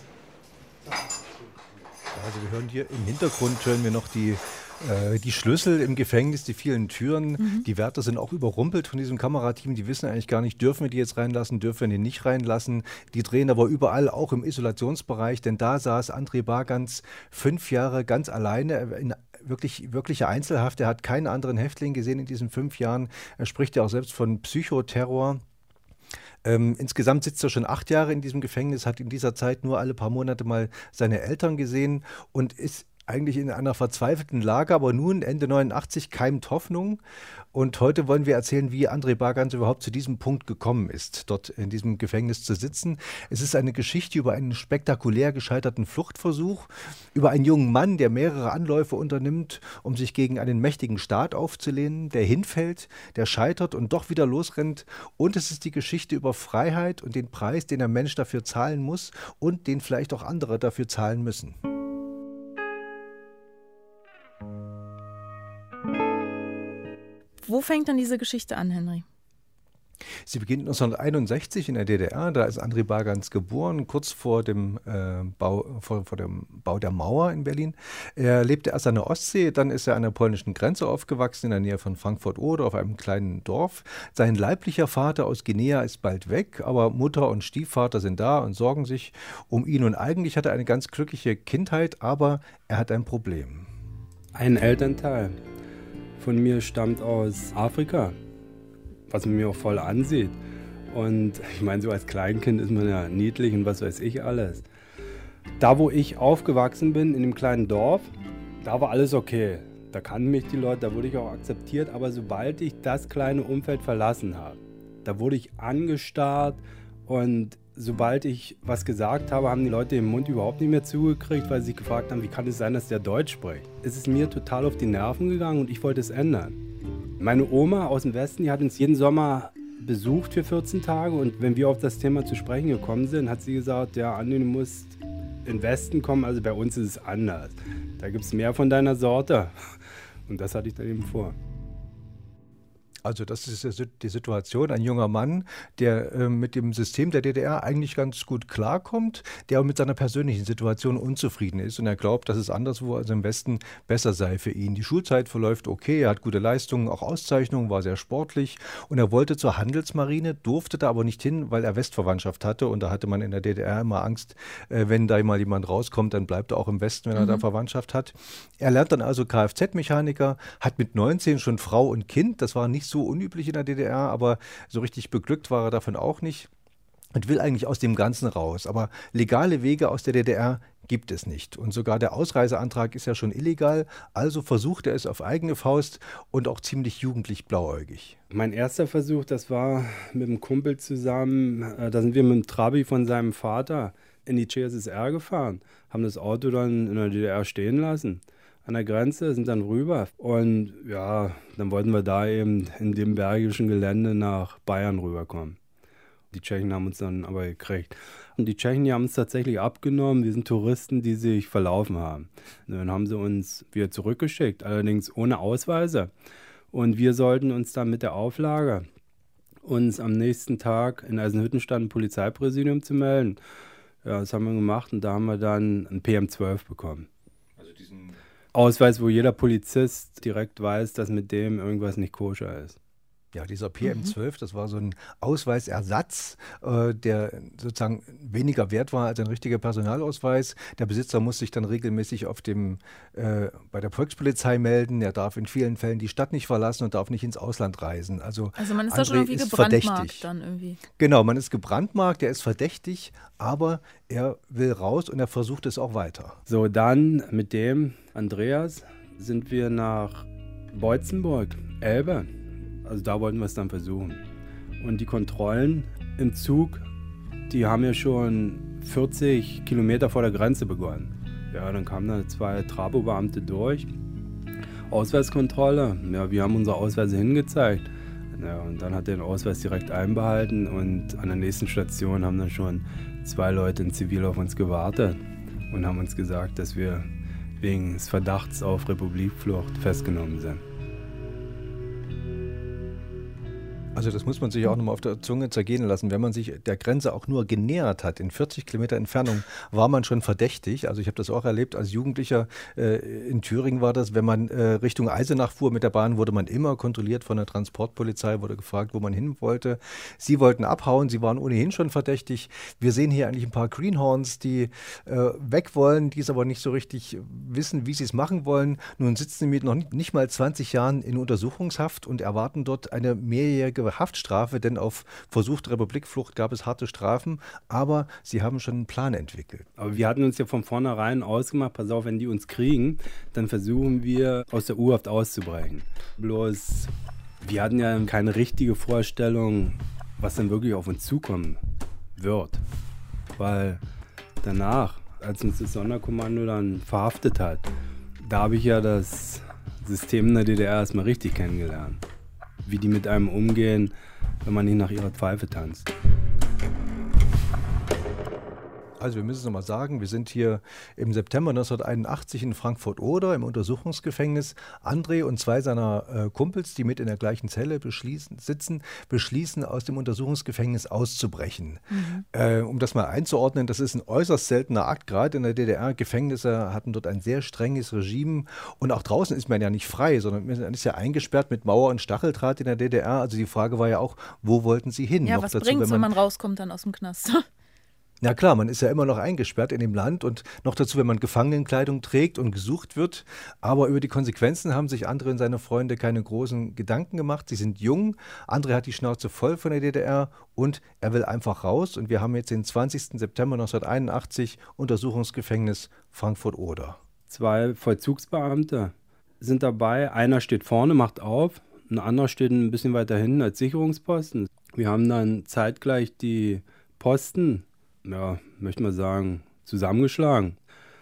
Also wir hören hier im Hintergrund noch die Schlüssel im Gefängnis, die vielen Türen. Die Wärter sind auch überrumpelt von diesem Kamerateam. Die wissen eigentlich gar nicht, dürfen wir die jetzt reinlassen, dürfen wir die nicht reinlassen. Die drehen aber überall, auch im Isolationsbereich, denn da saß André Bagans 5 Jahre ganz alleine in wirkliche Einzelhaft. Er hat keinen anderen Häftling gesehen in diesen 5 Jahren. Er spricht ja auch selbst von Psychoterror. Insgesamt sitzt er schon 8 Jahre in diesem Gefängnis, hat in dieser Zeit nur alle paar Monate mal seine Eltern gesehen und ist eigentlich in einer verzweifelten Lage, aber nun Ende 89 keimt Hoffnung. Und heute wollen wir erzählen, wie André Bagans überhaupt zu diesem Punkt gekommen ist, dort in diesem Gefängnis zu sitzen. Es ist eine Geschichte über einen spektakulär gescheiterten Fluchtversuch, über einen jungen Mann, der mehrere Anläufe unternimmt, um sich gegen einen mächtigen Staat aufzulehnen, der hinfällt, der scheitert und doch wieder losrennt. Und es ist die Geschichte über Freiheit und den Preis, den der Mensch dafür zahlen muss und den vielleicht auch andere dafür zahlen müssen. Wo fängt dann diese Geschichte an, Henry? Sie beginnt 1961 in der DDR, da ist André Bagans geboren, kurz vor dem Bau der Mauer in Berlin. Er lebte erst an der Ostsee, dann ist er an der polnischen Grenze aufgewachsen, in der Nähe von Frankfurt-Oder, auf einem kleinen Dorf. Sein leiblicher Vater aus Guinea ist bald weg, aber Mutter und Stiefvater sind da und sorgen sich um ihn. Und eigentlich hat er eine ganz glückliche Kindheit, aber er hat ein Problem. Ein Elternteil von mir stammt aus Afrika, was man mir auch voll ansieht. Und ich meine, so als Kleinkind ist man ja niedlich und was weiß ich alles. Da, wo ich aufgewachsen bin, in dem kleinen Dorf, da war alles okay. Da kannten mich die Leute, da wurde ich auch akzeptiert. Aber sobald ich das kleine Umfeld verlassen habe, da wurde ich angestarrt und sobald ich was gesagt habe, haben die Leute den Mund überhaupt nicht mehr zugekriegt, weil sie sich gefragt haben, wie kann es sein, dass der Deutsch spricht. Es ist mir total auf die Nerven gegangen und ich wollte es ändern. Meine Oma aus dem Westen, die hat uns jeden Sommer besucht für 14 Tage und wenn wir auf das Thema zu sprechen gekommen sind, hat sie gesagt, ja Andi, du musst in den Westen kommen, also bei uns ist es anders. Da gibt es mehr von deiner Sorte und das hatte ich dann eben vor. Also das ist die Situation, ein junger Mann, der mit dem System der DDR eigentlich ganz gut klarkommt, der aber mit seiner persönlichen Situation unzufrieden ist und er glaubt, dass es anderswo, also im Westen, besser sei für ihn. Die Schulzeit verläuft okay, er hat gute Leistungen, auch Auszeichnungen, war sehr sportlich und er wollte zur Handelsmarine, durfte da aber nicht hin, weil er Westverwandtschaft hatte und da hatte man in der DDR immer Angst, wenn da mal jemand rauskommt, dann bleibt er auch im Westen, wenn er da Verwandtschaft hat. Er lernt dann also Kfz-Mechaniker, hat mit 19 schon Frau und Kind, das war nicht so unüblich in der DDR, aber so richtig beglückt war er davon auch nicht und will eigentlich aus dem Ganzen raus. Aber legale Wege aus der DDR gibt es nicht. Und sogar der Ausreiseantrag ist ja schon illegal, also versucht er es auf eigene Faust und auch ziemlich jugendlich blauäugig. Mein erster Versuch, das war mit einem Kumpel zusammen, da sind wir mit dem Trabi von seinem Vater in die CSSR gefahren, haben das Auto dann in der DDR stehen lassen. An der Grenze, sind dann rüber. Und ja, dann wollten wir da eben in dem bergischen Gelände nach Bayern rüberkommen. Die Tschechen haben uns dann aber gekriegt. Und die Tschechen, die haben uns tatsächlich abgenommen. Wir sind Touristen, die sich verlaufen haben. Und dann haben sie uns wieder zurückgeschickt, allerdings ohne Ausweise. Und wir sollten uns dann mit der Auflage, uns am nächsten Tag in Eisenhüttenstadt ein Polizeipräsidium zu melden. Ja, das haben wir gemacht und da haben wir dann ein PM12 bekommen. Also diesen Ausweis, wo jeder Polizist direkt weiß, dass mit dem irgendwas nicht koscher ist. Ja, dieser PM12, das war so ein Ausweisersatz, der sozusagen weniger wert war als ein richtiger Personalausweis. Der Besitzer muss sich dann regelmäßig bei der Volkspolizei melden. Er darf in vielen Fällen die Stadt nicht verlassen und darf nicht ins Ausland reisen. Also man ist da schon irgendwie gebrandmarkt dann irgendwie. Genau, man ist gebrandmarkt, er ist verdächtig, aber er will raus und er versucht es auch weiter. So, dann mit dem Andreas sind wir nach Beutzenburg, Elbe. Also da wollten wir es dann versuchen. Und die Kontrollen im Zug, die haben ja schon 40 Kilometer vor der Grenze begonnen. Ja, dann kamen da 2 Trapo-Beamte durch. Ausweiskontrolle, ja, wir haben unsere Ausweise hingezeigt. Ja, und dann hat er den Ausweis direkt einbehalten und an der nächsten Station haben dann schon 2 Leute in Zivil auf uns gewartet und haben uns gesagt, dass wir wegen des Verdachts auf Republikflucht festgenommen sind. Also das muss man sich auch nochmal auf der Zunge zergehen lassen. Wenn man sich der Grenze auch nur genähert hat, in 40 Kilometer Entfernung, war man schon verdächtig. Also ich habe das auch erlebt als Jugendlicher. In Thüringen war das, wenn man Richtung Eisenach fuhr mit der Bahn, wurde man immer kontrolliert von der Transportpolizei, wurde gefragt, wo man hin wollte. Sie wollten abhauen, sie waren ohnehin schon verdächtig. Wir sehen hier eigentlich ein paar Greenhorns, die weg wollen, die es aber nicht so richtig wissen, wie sie es machen wollen. Nun sitzen sie mit noch nicht mal 20 Jahren in Untersuchungshaft und erwarten dort eine mehrjährige Haftstrafe, denn auf versuchte Republikflucht gab es harte Strafen, aber sie haben schon einen Plan entwickelt. Aber wir hatten uns ja von vornherein ausgemacht, pass auf, wenn die uns kriegen, dann versuchen wir aus der U-Haft auszubrechen. Bloß, wir hatten ja keine richtige Vorstellung, was dann wirklich auf uns zukommen wird. Weil danach, als uns das Sonderkommando dann verhaftet hat, da habe ich ja das System in der DDR erstmal richtig kennengelernt. Wie die mit einem umgehen, wenn man nicht nach ihrer Pfeife tanzt. Also wir müssen es nochmal sagen, wir sind hier im September 1981 in Frankfurt-Oder im Untersuchungsgefängnis. André und 2 seiner Kumpels, die mit in der gleichen Zelle beschließen, aus dem Untersuchungsgefängnis auszubrechen. Um das mal einzuordnen, das ist ein äußerst seltener Akt, gerade in der DDR. Gefängnisse hatten dort ein sehr strenges Regime und auch draußen ist man ja nicht frei, sondern man ist ja eingesperrt mit Mauer und Stacheldraht in der DDR. Also die Frage war ja auch, wo wollten sie hin? Ja, noch was bringt es, wenn man rauskommt dann aus dem Knast? Na klar, man ist ja immer noch eingesperrt in dem Land und noch dazu, wenn man Gefangenenkleidung trägt und gesucht wird. Aber über die Konsequenzen haben sich André und seine Freunde keine großen Gedanken gemacht. Sie sind jung, André hat die Schnauze voll von der DDR und er will einfach raus. Und wir haben jetzt den 20. September 1981, Untersuchungsgefängnis Frankfurt-Oder. 2 Vollzugsbeamte sind dabei. Einer steht vorne, macht auf. Ein anderer steht ein bisschen weiter hinten als Sicherungsposten. Wir haben dann zeitgleich die Posten, ja, möchte man sagen, zusammengeschlagen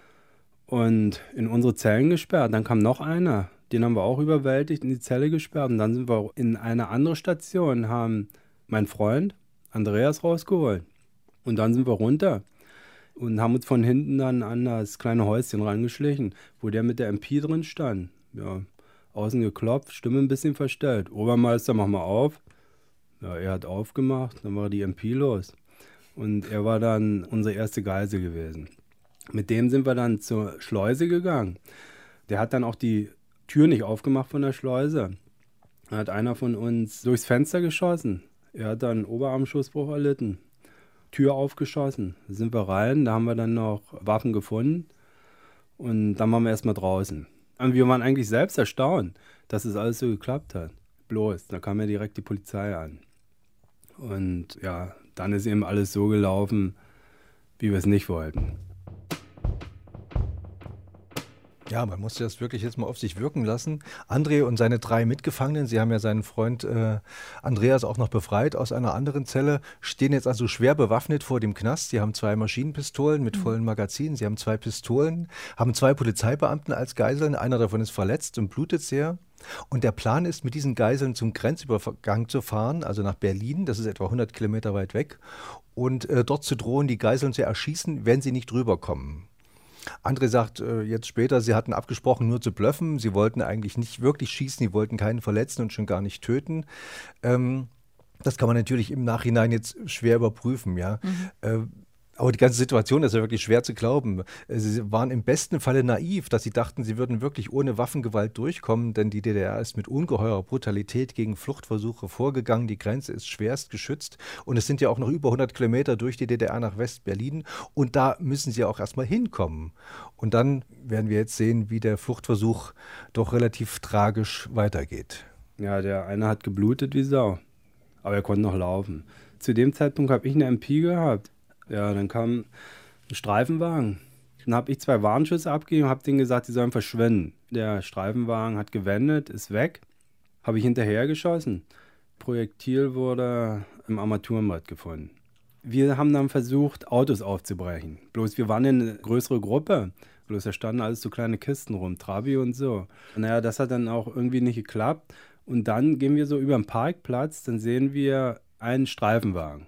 und in unsere Zellen gesperrt. Dann kam noch einer, den haben wir auch überwältigt, in die Zelle gesperrt. Und dann sind wir in eine andere Station, haben meinen Freund Andreas rausgeholt. Und dann sind wir runter und haben uns von hinten dann an das kleine Häuschen rangeschlichen, wo der mit der MP drin stand. Ja, außen geklopft, Stimme ein bisschen verstellt. Obermeister, mach mal auf. Ja, er hat aufgemacht, dann war die MP los. Und er war dann unsere erste Geisel gewesen. Mit dem sind wir dann zur Schleuse gegangen. Der hat dann auch die Tür nicht aufgemacht von der Schleuse. Da hat einer von uns durchs Fenster geschossen. Er hat dann einen Oberarmschussbruch erlitten. Tür aufgeschossen. Da sind wir rein, da haben wir dann noch Waffen gefunden. Und dann waren wir erstmal draußen. Und wir waren eigentlich selbst erstaunt, dass es alles so geklappt hat. Bloß, da kam ja direkt die Polizei an. Und ja, dann ist eben alles so gelaufen, wie wir es nicht wollten. Ja, man musste das wirklich jetzt mal auf sich wirken lassen. André und seine 3 Mitgefangenen, sie haben ja seinen Freund Andreas auch noch befreit aus einer anderen Zelle, stehen jetzt also schwer bewaffnet vor dem Knast. Sie haben 2 Maschinenpistolen mit vollen Magazinen, sie haben 2 Pistolen, haben 2 Polizeibeamten als Geiseln, einer davon ist verletzt und blutet sehr. Und der Plan ist, mit diesen Geiseln zum Grenzübergang zu fahren, also nach Berlin, das ist etwa 100 Kilometer weit weg, und dort zu drohen, die Geiseln zu erschießen, wenn sie nicht rüberkommen. André sagt jetzt später, sie hatten abgesprochen, nur zu bluffen. Sie wollten eigentlich nicht wirklich schießen, sie wollten keinen verletzen und schon gar nicht töten. Das kann man natürlich im Nachhinein jetzt schwer überprüfen, ja. Aber die ganze Situation ist ja wirklich schwer zu glauben. Sie waren im besten Falle naiv, dass sie dachten, sie würden wirklich ohne Waffengewalt durchkommen, denn die DDR ist mit ungeheurer Brutalität gegen Fluchtversuche vorgegangen. Die Grenze ist schwerst geschützt und es sind ja auch noch über 100 Kilometer durch die DDR nach West-Berlin und da müssen sie auch erstmal hinkommen. Und dann werden wir jetzt sehen, wie der Fluchtversuch doch relativ tragisch weitergeht. Ja, der eine hat geblutet wie Sau, aber er konnte noch laufen. Zu dem Zeitpunkt habe ich eine MP gehabt. Ja, dann kam ein Streifenwagen. Dann habe ich 2 Warnschüsse abgegeben und habe denen gesagt, sie sollen verschwinden. Der Streifenwagen hat gewendet, ist weg. Habe ich hinterher geschossen. Projektil wurde im Armaturenbrett gefunden. Wir haben dann versucht, Autos aufzubrechen. Bloß wir waren eine größere Gruppe. Bloß da standen alles so kleine Kisten rum, Trabi und so. Naja, das hat dann auch irgendwie nicht geklappt. Und dann gehen wir so über den Parkplatz, dann sehen wir einen Streifenwagen.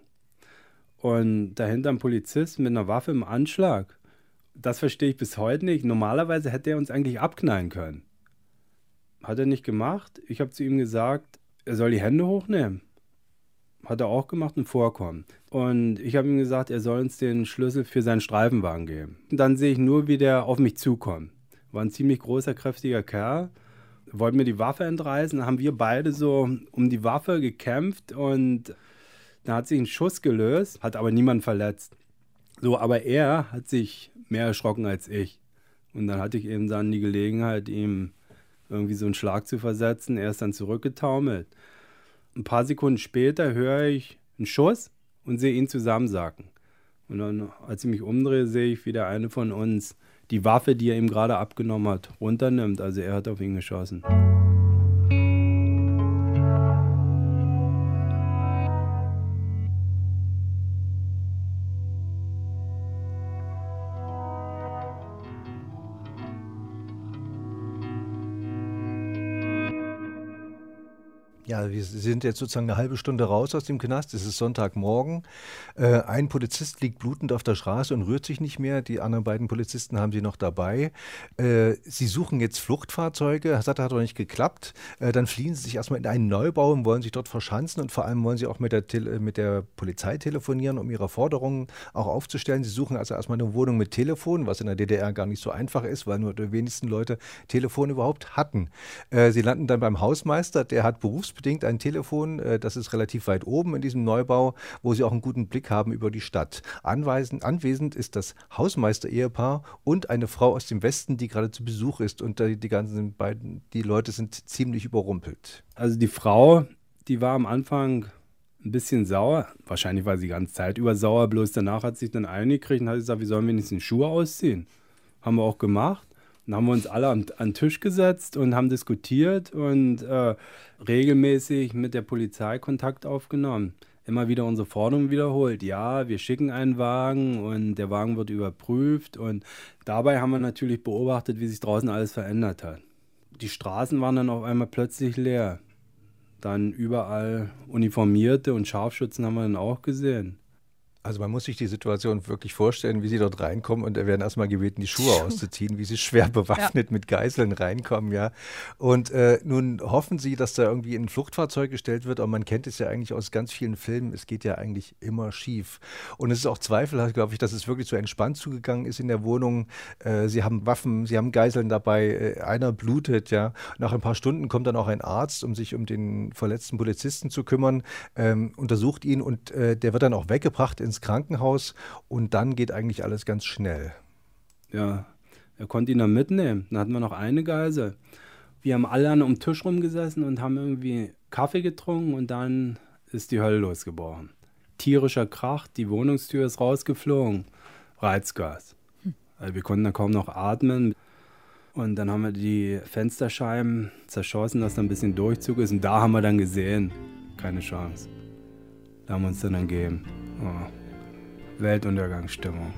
Und dahinter ein Polizist mit einer Waffe im Anschlag. Das verstehe ich bis heute nicht. Normalerweise hätte er uns eigentlich abknallen können. Hat er nicht gemacht. Ich habe zu ihm gesagt, er soll die Hände hochnehmen. Hat er auch gemacht und vorkommen. Und ich habe ihm gesagt, er soll uns den Schlüssel für seinen Streifenwagen geben. Und dann sehe ich nur, wie der auf mich zukommt. War ein ziemlich großer, kräftiger Kerl. Wollte mir die Waffe entreißen. Dann haben wir beide so um die Waffe gekämpft und da hat sich ein Schuss gelöst, hat aber niemand verletzt. So, aber er hat sich mehr erschrocken als ich. Und dann hatte ich eben dann die Gelegenheit, ihm irgendwie so einen Schlag zu versetzen. Er ist dann zurückgetaumelt. Ein paar Sekunden später höre ich einen Schuss und sehe ihn zusammensacken. Und dann, als ich mich umdrehe, sehe ich, wie der eine von uns die Waffe, die er ihm gerade abgenommen hat, runternimmt. Also er hat auf ihn geschossen. Ja, wir sind jetzt sozusagen eine halbe Stunde raus aus dem Knast. Es ist Sonntagmorgen. Ein Polizist liegt blutend auf der Straße und rührt sich nicht mehr. Die anderen beiden Polizisten haben sie noch dabei. Sie suchen jetzt Fluchtfahrzeuge. Das hat aber nicht geklappt. Dann fliehen sie sich erstmal in einen Neubau und wollen sich dort verschanzen. Und vor allem wollen sie auch mit der Polizei telefonieren, um ihre Forderungen auch aufzustellen. Sie suchen also erstmal eine Wohnung mit Telefon, was in der DDR gar nicht so einfach ist, weil nur die wenigsten Leute Telefon überhaupt hatten. Sie landen dann beim Hausmeister. Der hat berufsbedingt ein Telefon, das ist relativ weit oben in diesem Neubau, wo sie auch einen guten Blick haben über die Stadt. Anwesend ist das Hausmeister-Ehepaar und eine Frau aus dem Westen, die gerade zu Besuch ist. Und die Leute sind ziemlich überrumpelt. Also die Frau, die war am Anfang ein bisschen sauer. Wahrscheinlich war sie die ganze Zeit über sauer, bloß danach hat sie sich dann eingekriegt und hat gesagt, wir sollen wenigstens Schuhe ausziehen. Haben wir auch gemacht. Dann haben wir uns alle an den Tisch gesetzt und haben diskutiert und regelmäßig mit der Polizei Kontakt aufgenommen. Immer wieder unsere Forderungen wiederholt. Ja, wir schicken einen Wagen und der Wagen wird überprüft. Und dabei haben wir natürlich beobachtet, wie sich draußen alles verändert hat. Die Straßen waren dann auf einmal plötzlich leer. Dann überall Uniformierte und Scharfschützen haben wir dann auch gesehen. Also man muss sich die Situation wirklich vorstellen, wie sie dort reinkommen und werden erstmal gebeten, die Schuhe auszuziehen, wie sie schwer bewaffnet mit Geiseln reinkommen, ja. Und nun hoffen sie, dass da irgendwie ein Fluchtfahrzeug gestellt wird, aber man kennt es ja eigentlich aus ganz vielen Filmen, es geht ja eigentlich immer schief. Und es ist auch zweifelhaft, glaube ich, dass es wirklich so entspannt zugegangen ist in der Wohnung. Sie haben Waffen, sie haben Geiseln dabei, einer blutet, ja. Nach ein paar Stunden kommt dann auch ein Arzt, um sich um den verletzten Polizisten zu kümmern, untersucht ihn und der wird dann auch weggebracht ins Krankenhaus und dann geht eigentlich alles ganz schnell. Ja, er konnte ihn dann mitnehmen. Dann hatten wir noch eine Geisel. Wir haben alle an um den Tisch rumgesessen und haben irgendwie Kaffee getrunken und dann ist die Hölle losgebrochen. Tierischer Krach, die Wohnungstür ist rausgeflogen. Reizgas. Also wir konnten da kaum noch atmen. Und dann haben wir die Fensterscheiben zerschossen, dass da ein bisschen Durchzug ist. Und da haben wir dann gesehen, keine Chance. Da haben wir uns dann gegeben. Oh. Weltuntergangsstimmung.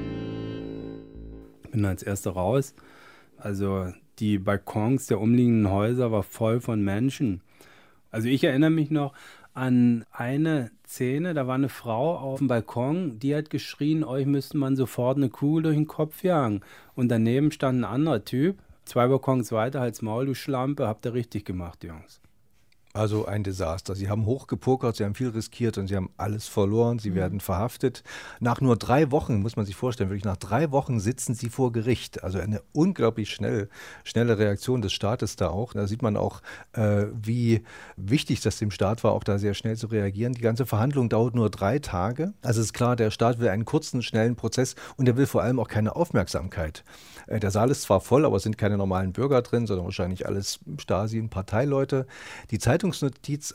Bin als Erster raus. Also die Balkons der umliegenden Häuser war voll von Menschen. Also ich erinnere mich noch an eine Szene, da war eine Frau auf dem Balkon, die hat geschrien, euch müsste man sofort eine Kugel durch den Kopf jagen. Und daneben stand ein anderer Typ, 2 Balkons weiter, halt's Maul, du Schlampe, habt ihr richtig gemacht, Jungs. Also ein Desaster. Sie haben hochgepokert, sie haben viel riskiert und sie haben alles verloren. Sie werden verhaftet. Nach nur 3 Wochen, muss man sich vorstellen, wirklich nach 3 Wochen sitzen sie vor Gericht. Also eine unglaublich schnelle Reaktion des Staates da auch. Da sieht man auch, wie wichtig das dem Staat war, auch da sehr schnell zu reagieren. Die ganze Verhandlung dauert nur 3 Tage. Also es ist klar, der Staat will einen kurzen, schnellen Prozess und er will vor allem auch keine Aufmerksamkeit. Der Saal ist zwar voll, aber es sind keine normalen Bürger drin, sondern wahrscheinlich alles Stasi- und Parteileute. Die Zeitungsnotiz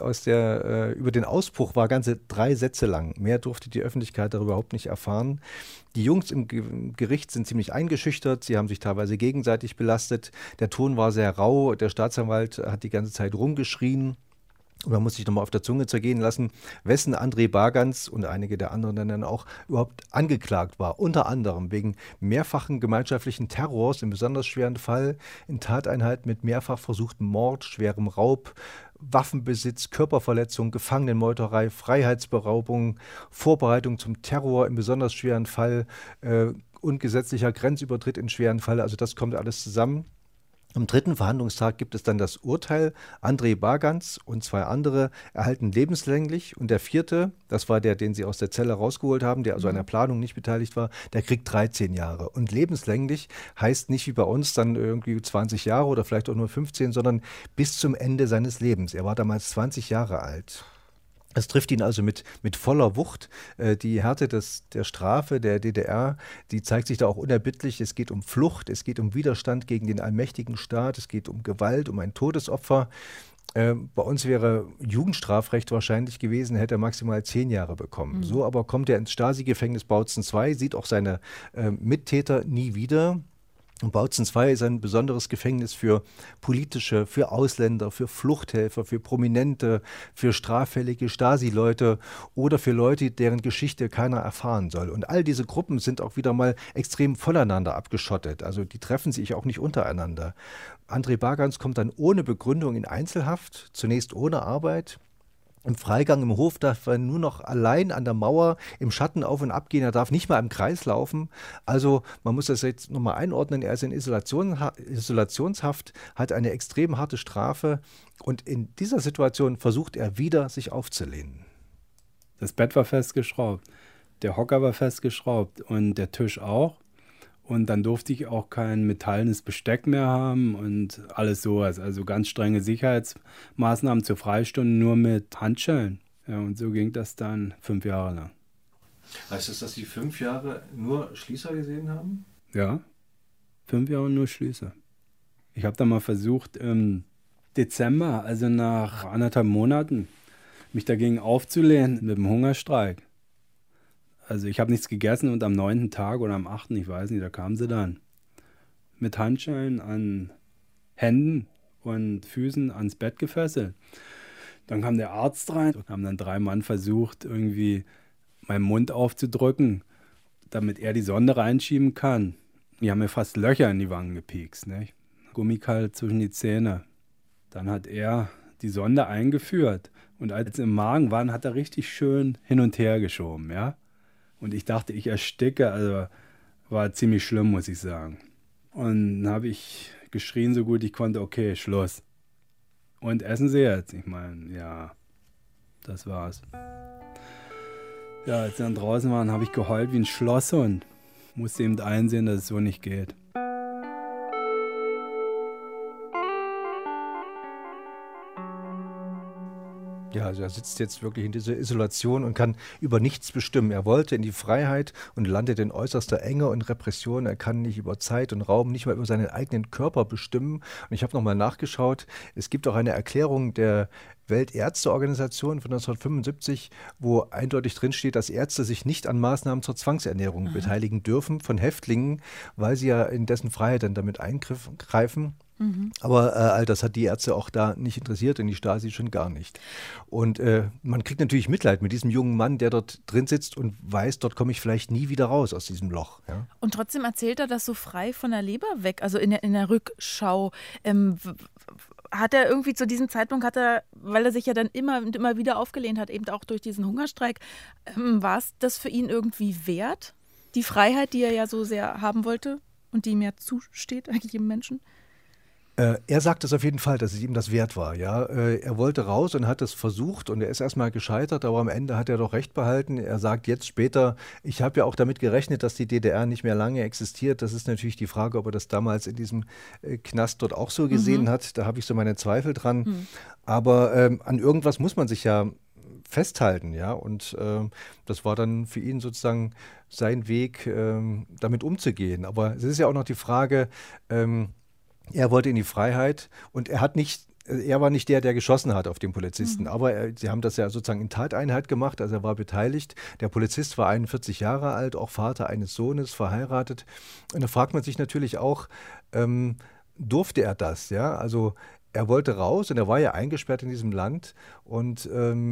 über den Ausbruch war ganze 3 Sätze lang. Mehr durfte die Öffentlichkeit darüber überhaupt nicht erfahren. Die Jungs im Gericht sind ziemlich eingeschüchtert. Sie haben sich teilweise gegenseitig belastet. Der Ton war sehr rau. Der Staatsanwalt hat die ganze Zeit rumgeschrien. Und man muss sich nochmal auf der Zunge zergehen lassen, wessen André Bagans und einige der anderen dann auch überhaupt angeklagt war. Unter anderem wegen mehrfachen gemeinschaftlichen Terrors, im besonders schweren Fall in Tateinheit mit mehrfach versuchtem Mord, schwerem Raub, Waffenbesitz, Körperverletzung, Gefangenenmeuterei, Freiheitsberaubung, Vorbereitung zum Terror im besonders schweren Fall, ungesetzlicher Grenzübertritt in schweren Fall. Also das kommt alles zusammen. Am 3. Verhandlungstag gibt es dann das Urteil. André Bagans und 2 andere erhalten lebenslänglich. Und der 4., das war der, den sie aus der Zelle rausgeholt haben, der also an der Planung nicht beteiligt war, der kriegt 13 Jahre. Und lebenslänglich heißt nicht wie bei uns dann irgendwie 20 Jahre oder vielleicht auch nur 15, sondern bis zum Ende seines Lebens. Er war damals 20 Jahre alt. Es trifft ihn also mit voller Wucht. Die Härte der Strafe der DDR, die zeigt sich da auch unerbittlich. Es geht um Flucht, es geht um Widerstand gegen den allmächtigen Staat, es geht um Gewalt, um ein Todesopfer. Bei uns wäre Jugendstrafrecht wahrscheinlich gewesen, hätte er maximal 10 Jahre bekommen. So aber kommt er ins Stasi-Gefängnis Bautzen II, sieht auch seine Mittäter nie wieder. Und Bautzen II ist ein besonderes Gefängnis für politische, für Ausländer, für Fluchthelfer, für Prominente, für straffällige Stasi-Leute oder für Leute, deren Geschichte keiner erfahren soll. Und all diese Gruppen sind auch wieder mal extrem voneinander abgeschottet. Also die treffen sich auch nicht untereinander. André Bagans kommt dann ohne Begründung in Einzelhaft, zunächst ohne Arbeit. Im Freigang im Hof darf er nur noch allein an der Mauer im Schatten auf und ab gehen. Er darf nicht mal im Kreis laufen. Also man muss das jetzt nochmal einordnen. Er ist in Isolationshaft, hat eine extrem harte Strafe. Und in dieser Situation versucht er wieder, sich aufzulehnen. Das Bett war festgeschraubt, der Hocker war festgeschraubt und der Tisch auch. Und dann durfte ich auch kein metallenes Besteck mehr haben und alles sowas. Also ganz strenge Sicherheitsmaßnahmen zur Freistunde nur mit Handschellen. Ja, und so ging das dann 5 Jahre lang. Heißt das, dass Sie 5 Jahre nur Schließer gesehen haben? Ja, 5 Jahre nur Schließer. Ich habe dann mal versucht, im Dezember, also nach 1,5 Monaten, mich dagegen aufzulehnen mit dem Hungerstreik. Also ich habe nichts gegessen und am 9. Tag oder am 8., ich weiß nicht, da kamen sie dann. Mit Handschellen an Händen und Füßen ans Bett gefesselt. Dann kam der Arzt rein und haben dann 3 Mann versucht, irgendwie meinen Mund aufzudrücken, damit er die Sonde reinschieben kann. Die haben mir fast Löcher in die Wangen gepiekst, ne? Gummikalt zwischen die Zähne. Dann hat er die Sonde eingeführt und als sie im Magen waren, hat er richtig schön hin und her geschoben, ja. Und ich dachte, ich ersticke, also war ziemlich schlimm, muss ich sagen. Und dann habe ich geschrien, so gut ich konnte, okay, Schluss. Und essen Sie jetzt? Ich meine, ja, das war's. Ja, als sie dann draußen waren, habe ich geheult wie ein Schlosshund. Musste eben einsehen, dass es so nicht geht. Ja, also er sitzt jetzt wirklich in dieser Isolation und kann über nichts bestimmen. Er wollte in die Freiheit und landet in äußerster Enge und Repression. Er kann nicht über Zeit und Raum, nicht mal über seinen eigenen Körper bestimmen. Und ich habe nochmal nachgeschaut, es gibt auch eine Erklärung der Weltärzteorganisation von 1975, wo eindeutig drinsteht, dass Ärzte sich nicht an Maßnahmen zur Zwangsernährung beteiligen dürfen von Häftlingen, weil sie ja in dessen Freiheit dann damit eingreifen. Aber all das hat die Ärzte auch da nicht interessiert und die Stasi schon gar nicht. Und man kriegt natürlich Mitleid mit diesem jungen Mann, der dort drin sitzt und weiß, dort komme ich vielleicht nie wieder raus aus diesem Loch. Ja? Und trotzdem erzählt er das so frei von der Leber weg, also in der Rückschau. Hat er irgendwie zu diesem Zeitpunkt, weil er sich ja dann immer und immer wieder aufgelehnt hat, eben auch durch diesen Hungerstreik, war es das für ihn irgendwie wert? Die Freiheit, die er ja so sehr haben wollte und die ihm ja zusteht, eigentlich jedem Menschen? Er sagt es auf jeden Fall, dass es ihm das wert war. Ja? Er wollte raus und hat es versucht und er ist erstmal gescheitert, aber am Ende hat er doch recht behalten. Er sagt jetzt später, ich habe ja auch damit gerechnet, dass die DDR nicht mehr lange existiert. Das ist natürlich die Frage, ob er das damals in diesem Knast dort auch so gesehen hat. Da habe ich so meine Zweifel dran. Aber an irgendwas muss man sich ja festhalten, ja, und das war dann für ihn sozusagen sein Weg, damit umzugehen. Aber es ist ja auch noch die Frage, er wollte in die Freiheit und er war nicht der geschossen hat auf den Polizisten, aber sie haben das ja sozusagen in Tateinheit gemacht, also er war beteiligt. Der Polizist war 41 Jahre alt, auch Vater eines Sohnes, verheiratet. Und da fragt man sich natürlich auch, durfte er das, ja, also er wollte raus und er war ja eingesperrt in diesem Land und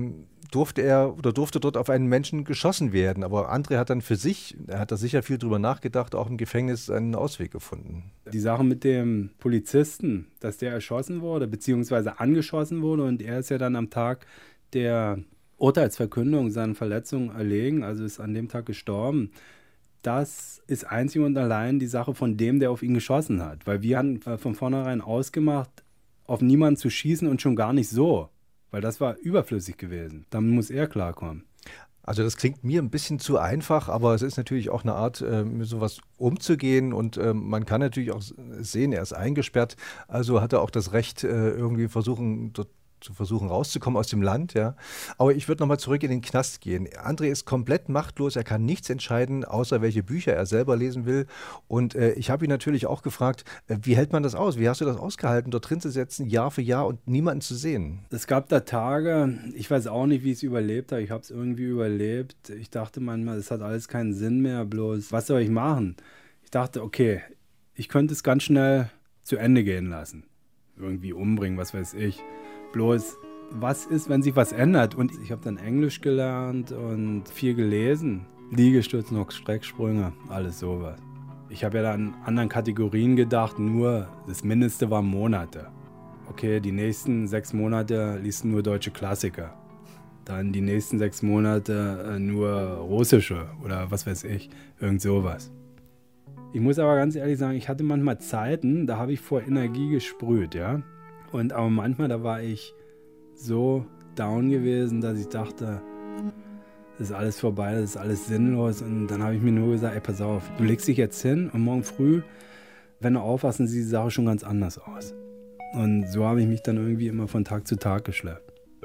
durfte dort auf einen Menschen geschossen werden. Aber André hat dann für sich, er hat da sicher viel drüber nachgedacht, auch im Gefängnis einen Ausweg gefunden. Die Sache mit dem Polizisten, dass der erschossen wurde, beziehungsweise angeschossen wurde und er ist ja dann am Tag der Urteilsverkündung seinen Verletzungen erlegen, also ist an dem Tag gestorben. Das ist einzig und allein die Sache von dem, der auf ihn geschossen hat. Weil wir hatten von vornherein ausgemacht, auf niemanden zu schießen und schon gar nicht so. Weil das war überflüssig gewesen. Damit muss er klarkommen. Also das klingt mir ein bisschen zu einfach, aber es ist natürlich auch eine Art, mit sowas umzugehen. Und man kann natürlich auch sehen, er ist eingesperrt. Also hat er auch das Recht, irgendwie dort rauszukommen aus dem Land, ja. Aber ich würde nochmal zurück in den Knast gehen. André ist komplett machtlos, er kann nichts entscheiden, außer welche Bücher er selber lesen will. Und ich habe ihn natürlich auch gefragt, wie hält man das aus? Wie hast du das ausgehalten, dort drin zu sitzen, Jahr für Jahr und niemanden zu sehen? Es gab da Tage, ich weiß auch nicht, wie ich es überlebt habe. Ich habe es irgendwie überlebt. Ich dachte manchmal, es hat alles keinen Sinn mehr, bloß was soll ich machen? Ich dachte, okay, ich könnte es ganz schnell zu Ende gehen lassen. Irgendwie umbringen, was weiß ich. Bloß, was ist, wenn sich was ändert? Und ich habe dann Englisch gelernt und viel gelesen. Liegestütze, noch Strecksprünge, alles sowas. Ich habe ja dann an anderen Kategorien gedacht, nur das Mindeste waren Monate. Okay, die nächsten 6 Monate liest du nur deutsche Klassiker. Dann die nächsten 6 Monate nur russische oder was weiß ich, irgend sowas. Ich muss aber ganz ehrlich sagen, ich hatte manchmal Zeiten, da habe ich vor Energie gesprüht, ja. Und aber manchmal, da war ich so down gewesen, dass ich dachte, das ist alles vorbei, das ist alles sinnlos. Und dann habe ich mir nur gesagt, ey, pass auf, du legst dich jetzt hin und morgen früh, wenn du aufwachst, sieht die Sache schon ganz anders aus. Und so habe ich mich dann irgendwie immer von Tag zu Tag geschleppt.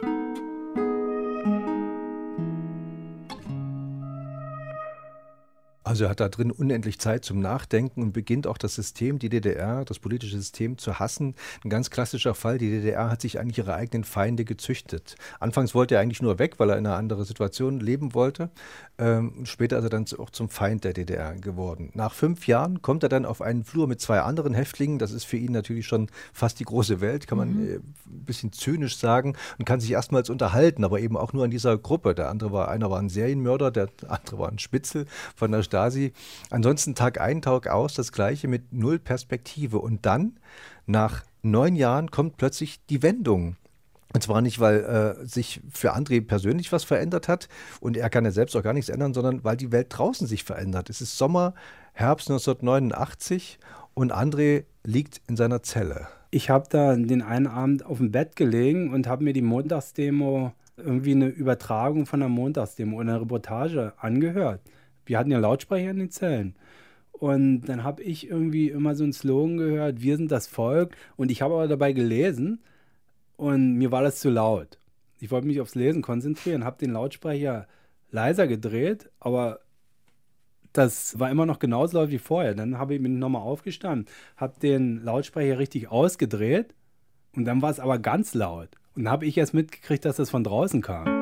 Also er hat da drin unendlich Zeit zum Nachdenken und beginnt auch das System, die DDR, das politische System zu hassen. Ein ganz klassischer Fall, die DDR hat sich eigentlich ihre eigenen Feinde gezüchtet. Anfangs wollte er eigentlich nur weg, weil er in einer anderen Situation leben wollte. Später ist er dann auch zum Feind der DDR geworden. Nach 5 Jahren kommt er dann auf einen Flur mit 2 anderen Häftlingen. Das ist für ihn natürlich schon fast die große Welt, kann man ein bisschen zynisch sagen, und kann sich erstmals unterhalten, aber eben auch nur in dieser Gruppe. Einer war ein Serienmörder, der andere war ein Spitzel von der Stasi. Ansonsten Tag ein, Tag aus, das Gleiche mit 0 Perspektive. Und dann, nach 9 Jahren, kommt plötzlich die Wendung. Und zwar nicht, weil sich für André persönlich was verändert hat und er kann ja selbst auch gar nichts ändern, sondern weil die Welt draußen sich verändert. Es ist Sommer, Herbst 1989 und André liegt in seiner Zelle. Ich habe da den einen Abend auf dem Bett gelegen und habe mir die Montagsdemo, irgendwie eine Übertragung von der Montagsdemo oder eine Reportage angehört. Wir hatten ja Lautsprecher in den Zellen. Und dann habe ich irgendwie immer so einen Slogan gehört, wir sind das Volk. Und ich habe aber dabei gelesen und mir war das zu laut. Ich wollte mich aufs Lesen konzentrieren, habe den Lautsprecher leiser gedreht, aber das war immer noch genauso laut wie vorher. Dann habe ich mich nochmal aufgestanden, habe den Lautsprecher richtig ausgedreht und dann war es aber ganz laut. Und dann habe ich erst mitgekriegt, dass das von draußen kam.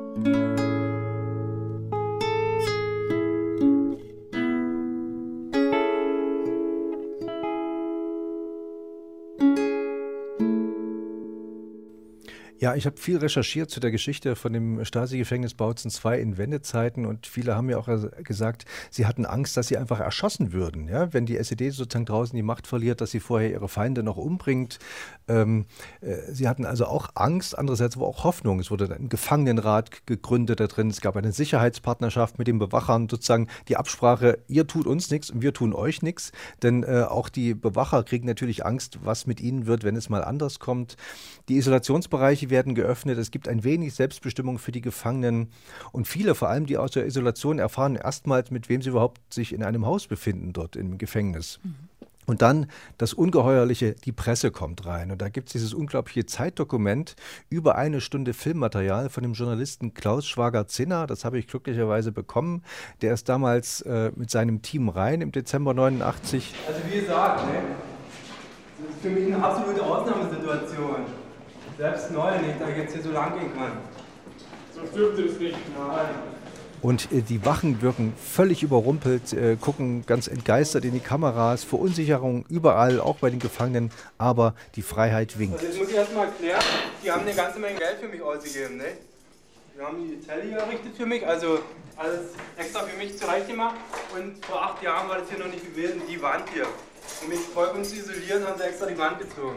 Ja, ich habe viel recherchiert zu der Geschichte von dem Stasi-Gefängnis Bautzen II in Wendezeiten und viele haben mir auch gesagt, sie hatten Angst, dass sie einfach erschossen würden, ja? Wenn die SED sozusagen draußen die Macht verliert, dass sie vorher ihre Feinde noch umbringt. Sie hatten also auch Angst, andererseits aber auch Hoffnung. Es wurde ein Gefangenenrat gegründet da drin, es gab eine Sicherheitspartnerschaft mit den Bewachern, sozusagen die Absprache, ihr tut uns nichts und wir tun euch nichts, denn auch die Bewacher kriegen natürlich Angst, was mit ihnen wird, wenn es mal anders kommt. Die Isolationsbereiche werden geöffnet, es gibt ein wenig Selbstbestimmung für die Gefangenen und viele, vor allem die aus der Isolation, erfahren erstmals, mit wem sie überhaupt sich in einem Haus befinden, dort im Gefängnis. Und dann das Ungeheuerliche, die Presse kommt rein. Und da gibt es dieses unglaubliche Zeitdokument, über 1 Stunde Filmmaterial von dem Journalisten Klaus Schwager-Zinner. Das habe ich glücklicherweise bekommen. Der ist damals mit seinem Team rein im Dezember 89. Also wie gesagt, ne? Das ist für mich eine absolute Ausnahmesituation. Selbst neu nicht, da ich jetzt hier so lang gehen kann. Sonst dürfen Sie das nicht. Nein. Und die Wachen wirken völlig überrumpelt, gucken ganz entgeistert in die Kameras, Verunsicherung überall, auch bei den Gefangenen, aber die Freiheit winkt. Also jetzt muss ich erstmal erklären, die haben eine ganze Menge Geld für mich ausgegeben, ne? Die haben die Zelle hier errichtet für mich, also alles extra für mich zurechtgemacht. Und vor 8 Jahren war das hier noch nicht gewesen, die Wand hier. Um mich vollkommen zu isolieren, haben sie extra die Wand gezogen.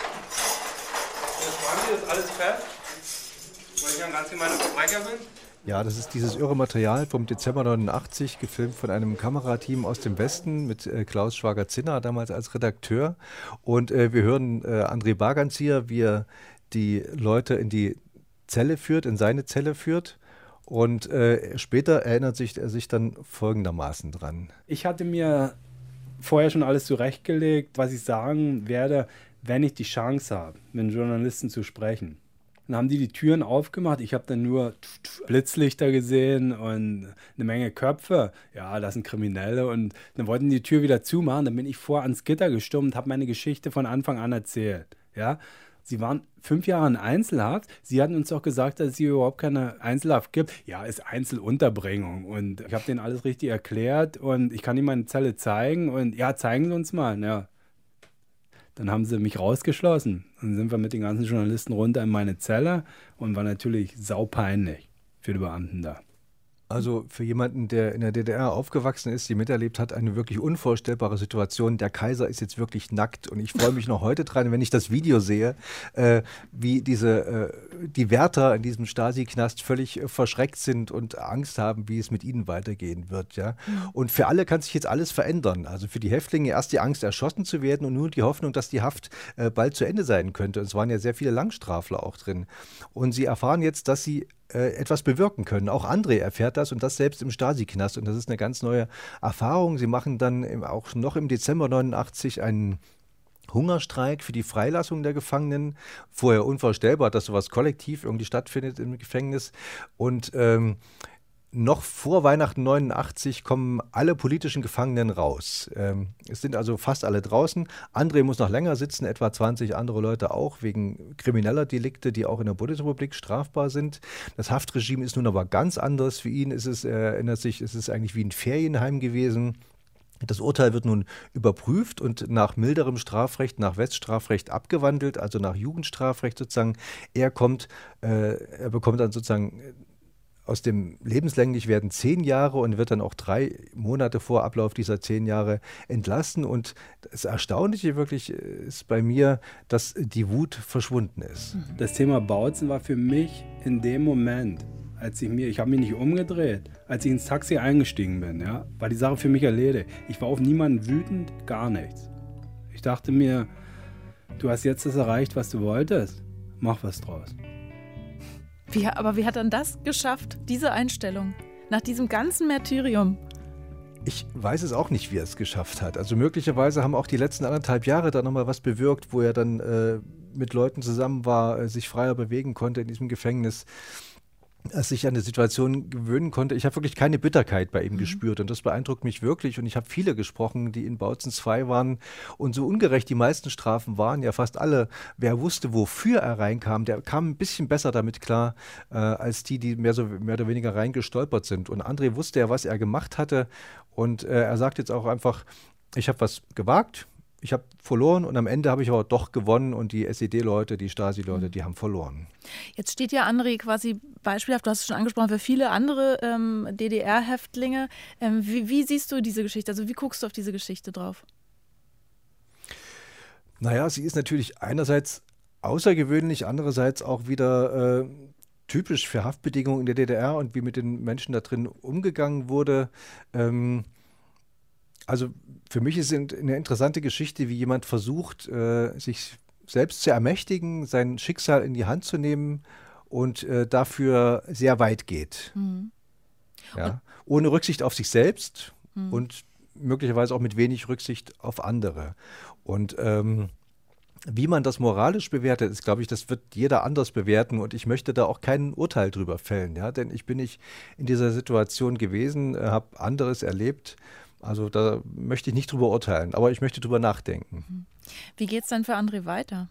Das Wand hier ist alles fest, weil ich ja ein ganz gemeiner Verbrecher bin. Ja, das ist dieses irre Material vom Dezember 89, gefilmt von einem Kamerateam aus dem Westen mit Klaus Schwager-Zinner, damals als Redakteur. Und wir hören André Barganzir, wie er die Leute in die Zelle führt, in seine Zelle führt. Und später erinnert er sich dann folgendermaßen dran. Ich hatte mir vorher schon alles zurechtgelegt, was ich sagen werde, wenn ich die Chance habe, mit einem Journalisten zu sprechen. Dann haben die Türen aufgemacht. Ich habe dann nur Blitzlichter gesehen und eine Menge Köpfe. Ja, das sind Kriminelle. Und dann wollten die Tür wieder zumachen. Dann bin ich ans Gitter gestürmt und habe meine Geschichte von Anfang an erzählt. Ja? Sie waren 5 Jahre in Einzelhaft. Sie hatten uns doch gesagt, dass es hier überhaupt keine Einzelhaft gibt. Ja, ist Einzelunterbringung. Und ich habe denen alles richtig erklärt. Und ich kann Ihnen meine Zelle zeigen. Und ja, zeigen Sie uns mal. Ja. Dann haben sie mich rausgeschlossen. Dann sind wir mit den ganzen Journalisten runter in meine Zelle und war natürlich saupeinlich für die Beamten da. Also für jemanden, der in der DDR aufgewachsen ist, die miterlebt hat, eine wirklich unvorstellbare Situation. Der Kaiser ist jetzt wirklich nackt und ich freue mich noch heute dran, wenn ich das Video sehe, wie die Wärter in diesem Stasi-Knast völlig verschreckt sind und Angst haben, wie es mit ihnen weitergehen wird. Ja? Und für alle kann sich jetzt alles verändern. Also für die Häftlinge erst die Angst, erschossen zu werden und nun die Hoffnung, dass die Haft bald zu Ende sein könnte. Und es waren ja sehr viele Langstrafler auch drin. Und sie erfahren jetzt, dass sie etwas bewirken können. Auch André erfährt das und das selbst im Stasi-Knast. Und das ist eine ganz neue Erfahrung. Sie machen dann auch noch im Dezember 89 einen Hungerstreik für die Freilassung der Gefangenen. Vorher unvorstellbar, dass sowas kollektiv irgendwie stattfindet im Gefängnis. Und noch vor Weihnachten 89 kommen alle politischen Gefangenen raus. Es sind also fast alle draußen. André muss noch länger sitzen, etwa 20 andere Leute auch, wegen krimineller Delikte, die auch in der Bundesrepublik strafbar sind. Das Haftregime ist nun aber ganz anders. Für ihn ist es, erinnert sich, es ist eigentlich wie ein Ferienheim gewesen. Das Urteil wird nun überprüft und nach milderem Strafrecht, nach Weststrafrecht abgewandelt, also nach Jugendstrafrecht sozusagen. Er bekommt dann sozusagen aus dem lebenslänglich werden 10 Jahre und wird dann auch 3 Monate vor Ablauf dieser 10 Jahre entlassen. Und das Erstaunliche wirklich ist bei mir, dass die Wut verschwunden ist. Das Thema Bautzen war für mich in dem Moment, ich habe mich nicht umgedreht, als ich ins Taxi eingestiegen bin, ja, war die Sache für mich erledigt. Ich war auf niemanden wütend, gar nichts. Ich dachte mir, du hast jetzt das erreicht, was du wolltest, mach was draus. Aber wie hat er das geschafft, diese Einstellung, nach diesem ganzen Martyrium? Ich weiß es auch nicht, wie er es geschafft hat. Also möglicherweise haben auch die letzten 1,5 Jahre da nochmal was bewirkt, wo er dann mit Leuten zusammen war, sich freier bewegen konnte in diesem Gefängnis, sich an die Situation gewöhnen konnte. Ich habe wirklich keine Bitterkeit bei ihm gespürt und das beeindruckt mich wirklich. Und ich habe viele gesprochen, die in Bautzen 2 waren und so ungerecht die meisten Strafen waren, ja fast alle, wer wusste, wofür er reinkam, der kam ein bisschen besser damit klar, als die mehr oder weniger reingestolpert sind. Und André wusste ja, was er gemacht hatte und er sagt jetzt auch einfach, ich habe was gewagt, ich habe verloren und am Ende habe ich aber doch gewonnen und die SED-Leute, die Stasi-Leute, die haben verloren. Jetzt steht ja André quasi beispielhaft, du hast es schon angesprochen, für viele andere DDR-Häftlinge. Wie siehst du diese Geschichte? Also wie guckst du auf diese Geschichte drauf? Naja, sie ist natürlich einerseits außergewöhnlich, andererseits auch wieder typisch für Haftbedingungen in der DDR und wie mit den Menschen da drin umgegangen wurde. Also für mich ist es eine interessante Geschichte, wie jemand versucht, sich selbst zu ermächtigen, sein Schicksal in die Hand zu nehmen und dafür sehr weit geht. Ja? Ohne Rücksicht auf sich selbst und möglicherweise auch mit wenig Rücksicht auf andere. Und wie man das moralisch bewertet, ist, glaube ich, das wird jeder anders bewerten und ich möchte da auch kein Urteil drüber fällen, ja? Denn ich bin nicht in dieser Situation gewesen, habe anderes erlebt. Also da möchte ich nicht drüber urteilen, aber ich möchte drüber nachdenken. Wie geht es dann für André weiter?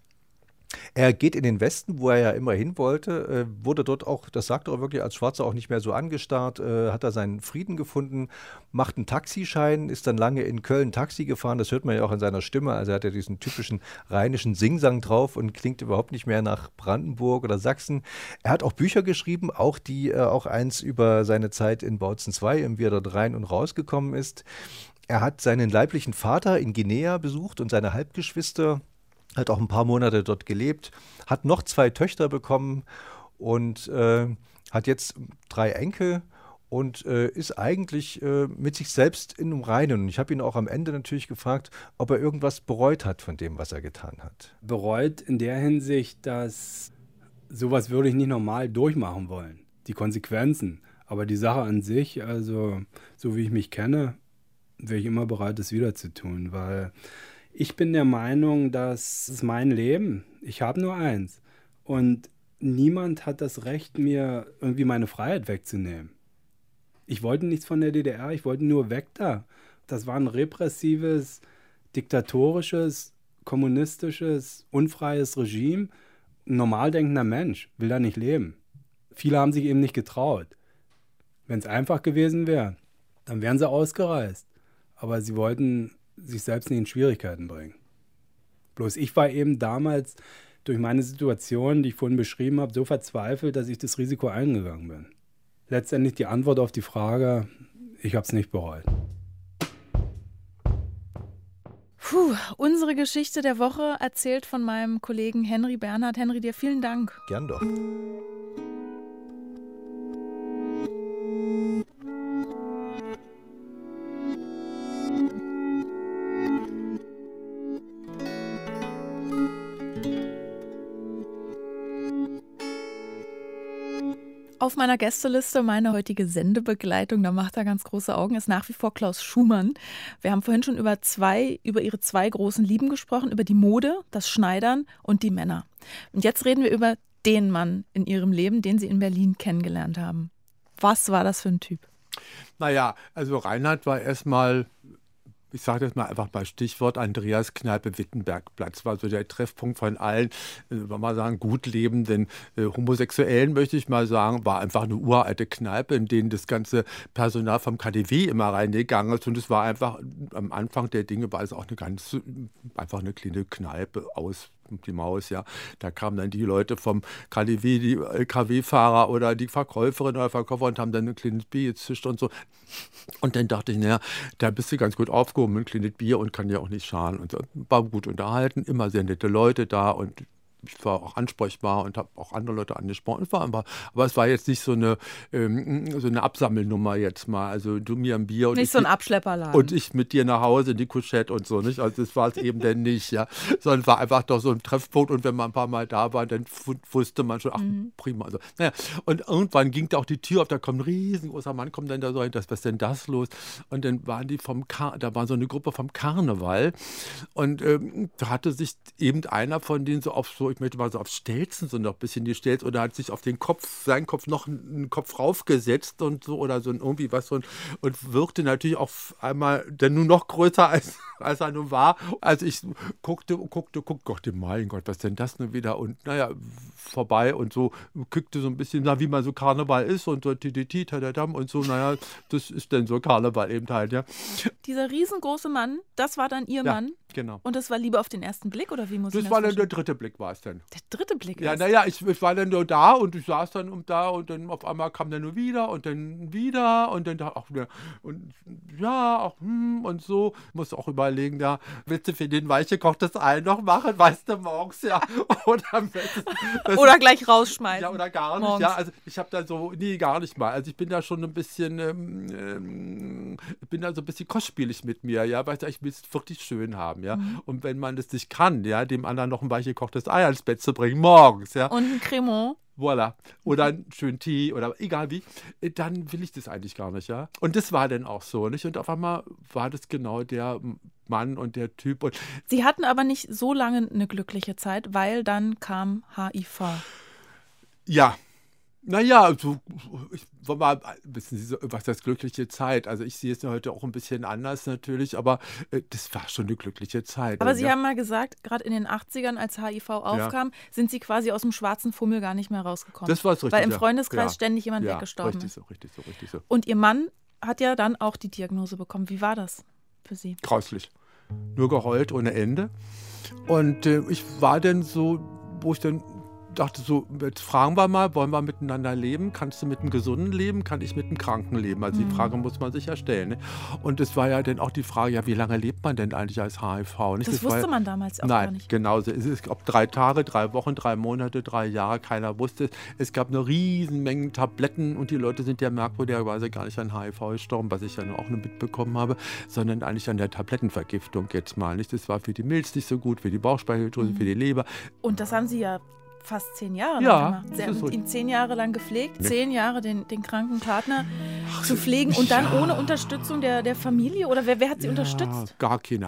Er geht in den Westen, wo er ja immer hin wollte, wurde dort auch, das sagt er auch wirklich, als Schwarzer auch nicht mehr so angestarrt, hat er seinen Frieden gefunden, macht einen Taxischein, ist dann lange in Köln Taxi gefahren, das hört man ja auch in seiner Stimme, also er hat ja diesen typischen rheinischen Singsang drauf und klingt überhaupt nicht mehr nach Brandenburg oder Sachsen. Er hat auch Bücher geschrieben, auch eins über seine Zeit in Bautzen 2, wie er dort rein und rausgekommen ist. Er hat seinen leiblichen Vater in Guinea besucht und seine Halbgeschwister, hat auch ein paar Monate dort gelebt, hat noch 2 Töchter bekommen und hat jetzt 3 Enkel und ist eigentlich mit sich selbst in einem Reinen. Und ich habe ihn auch am Ende natürlich gefragt, ob er irgendwas bereut hat von dem, was er getan hat. Bereut in der Hinsicht, dass sowas würde ich nicht normal durchmachen wollen. Die Konsequenzen. Aber die Sache an sich, also so wie ich mich kenne, wäre ich immer bereit, das wieder zu tun, weil ich bin der Meinung, das ist mein Leben. Ich habe nur eins. Und niemand hat das Recht, mir irgendwie meine Freiheit wegzunehmen. Ich wollte nichts von der DDR, ich wollte nur weg da. Das war ein repressives, diktatorisches, kommunistisches, unfreies Regime. Ein normal denkender Mensch will da nicht leben. Viele haben sich eben nicht getraut. Wenn es einfach gewesen wäre, dann wären sie ausgereist. Aber sie wollten sich selbst nicht in Schwierigkeiten bringen. Bloß ich war eben damals durch meine Situation, die ich vorhin beschrieben habe, so verzweifelt, dass ich das Risiko eingegangen bin. Letztendlich die Antwort auf die Frage, ich habe es nicht bereut. Unsere Geschichte der Woche erzählt von meinem Kollegen Henry Bernhard. Henry, dir vielen Dank. Gern doch. Auf meiner Gästeliste meine heutige Sendebegleitung, da macht er ganz große Augen, ist nach wie vor Klaus Schumann. Wir haben vorhin schon über ihre 2 großen Lieben gesprochen, über die Mode, das Schneidern und die Männer. Und jetzt reden wir über den Mann in ihrem Leben, den sie in Berlin kennengelernt haben. Was war das für ein Typ? Naja, also Reinhard war erstmal, ich sage das mal einfach mal Stichwort, Andreas Kneipe Wittenbergplatz war so der Treffpunkt von allen, wenn wir mal sagen, gut lebenden Homosexuellen, möchte ich mal sagen, war einfach eine uralte Kneipe, in denen das ganze Personal vom KaDeWe immer reingegangen ist und es war einfach, am Anfang der Dinge war es auch einfach eine kleine Kneipe aus die Maus, ja. Da kamen dann die Leute vom KaDeWe, die LKW-Fahrer oder die Verkäuferin oder Verkäufer und haben dann ein kleines Bier gezischt und so. Und dann dachte ich, naja, da bist du ganz gut aufgehoben, ein kleines Bier und kann ja auch nicht schaden. Und so. War gut unterhalten, immer sehr nette Leute da und ich war auch ansprechbar und habe auch andere Leute angesprochen. Aber es war jetzt nicht so eine Absammelnummer jetzt mal. Also du mir ein Bier und nicht so ein Abschlepperladen. Und ich mit dir nach Hause in die Couchette und so, nicht? Also das war es eben denn nicht, ja. Sondern es war einfach doch so ein Treffpunkt und wenn man ein paar Mal da war, dann wusste man schon, ach, prima. Also, naja. Und irgendwann ging da auch die Tür auf, da kommt ein riesengroßer Mann, kommt dann da so hin, was ist denn das los? Und dann waren die da war so eine Gruppe vom Karneval und da hatte sich eben einer von denen ich möchte mal so auf Stelzen, so noch ein bisschen die Stelzen, oder hat sich auf seinen Kopf noch einen Kopf raufgesetzt und so, oder so irgendwie was und wirkte natürlich auf einmal dann nur noch größer als er nun war. Also ich guckte, Gott, mein Gott, was denn das nun wieder? Und naja, vorbei und so, guckte so ein bisschen, wie man so Karneval ist und so tadadam und so, naja, das ist dann so Karneval eben halt, ja. Dieser riesengroße Mann, das war dann Ihr Mann? Genau. Und das war Liebe auf den ersten Blick, oder wie muss ich das war dann verstehen? der dritte Blick, war es dann. Der dritte Blick? Ja, naja, ich war dann nur da und ich saß dann da und dann auf einmal kam der nur wieder und dann da auch wieder und ja, auch und so. Muss auch überlegen, da willst du für den weichgekochtes Ei noch machen, weißt du, morgens, ja. Oder gleich rausschmeißen. Ja, oder gar nicht, morgens. Ja. Also ich habe da so, nee, gar nicht mal. Also ich bin da schon ein bisschen, kostspielig mit mir, ja, weil ich will es wirklich schön haben, ja. Und wenn man das nicht kann, ja, dem anderen noch ein weichgekochtes Ei ans Bett zu bringen, morgens, ja. Und ein Cremant. Voilà. Oder einen schönen Tee oder egal wie, dann will ich das eigentlich gar nicht, ja. Und das war dann auch so, nicht? Und auf einmal war das genau der Mann und der Typ. Und Sie hatten aber nicht so lange eine glückliche Zeit, weil dann kam HIV. Ja. Naja, wissen Sie, was das glückliche Zeit? Also ich sehe es ja heute auch ein bisschen anders natürlich, aber das war schon eine glückliche Zeit. Aber Sie haben mal gesagt, gerade in den 80ern, als HIV aufkam, sind Sie quasi aus dem schwarzen Fummel gar nicht mehr rausgekommen. Das war richtig. Weil im Freundeskreis ständig jemand weggestorben ist. Richtig so. Und Ihr Mann hat ja dann auch die Diagnose bekommen. Wie war das für Sie? Grauslich. Nur geheult ohne Ende. Und ich war dann so, wo ich dann dachte so, jetzt fragen wir mal, wollen wir miteinander leben? Kannst du mit einem Gesunden leben? Kann ich mit einem Kranken leben? Also die Frage muss man sich ja stellen. Ne? Und es war ja dann auch die Frage, ja, wie lange lebt man denn eigentlich als HIV? Nicht? Das wusste man damals auch gar nicht. Nein, genau. Ob 3 Tage, 3 Wochen, 3 Monate, 3 Jahre, keiner wusste es. Es gab eine riesen Menge Tabletten und die Leute sind ja merkwürdigerweise gar nicht an HIV gestorben, was ich ja auch nur mitbekommen habe, sondern eigentlich an der Tablettenvergiftung jetzt mal. Nicht? Das war für die Milz nicht so gut, für die Bauchspeicheldrüse, für die Leber. Und das haben Sie ja fast 10 Jahre lang gemacht. Sie haben ihn 10 Jahre lang gepflegt, 10 Jahre den kranken Partner zu pflegen und dann ohne Unterstützung der Familie? Oder wer hat Sie unterstützt? Gar keiner.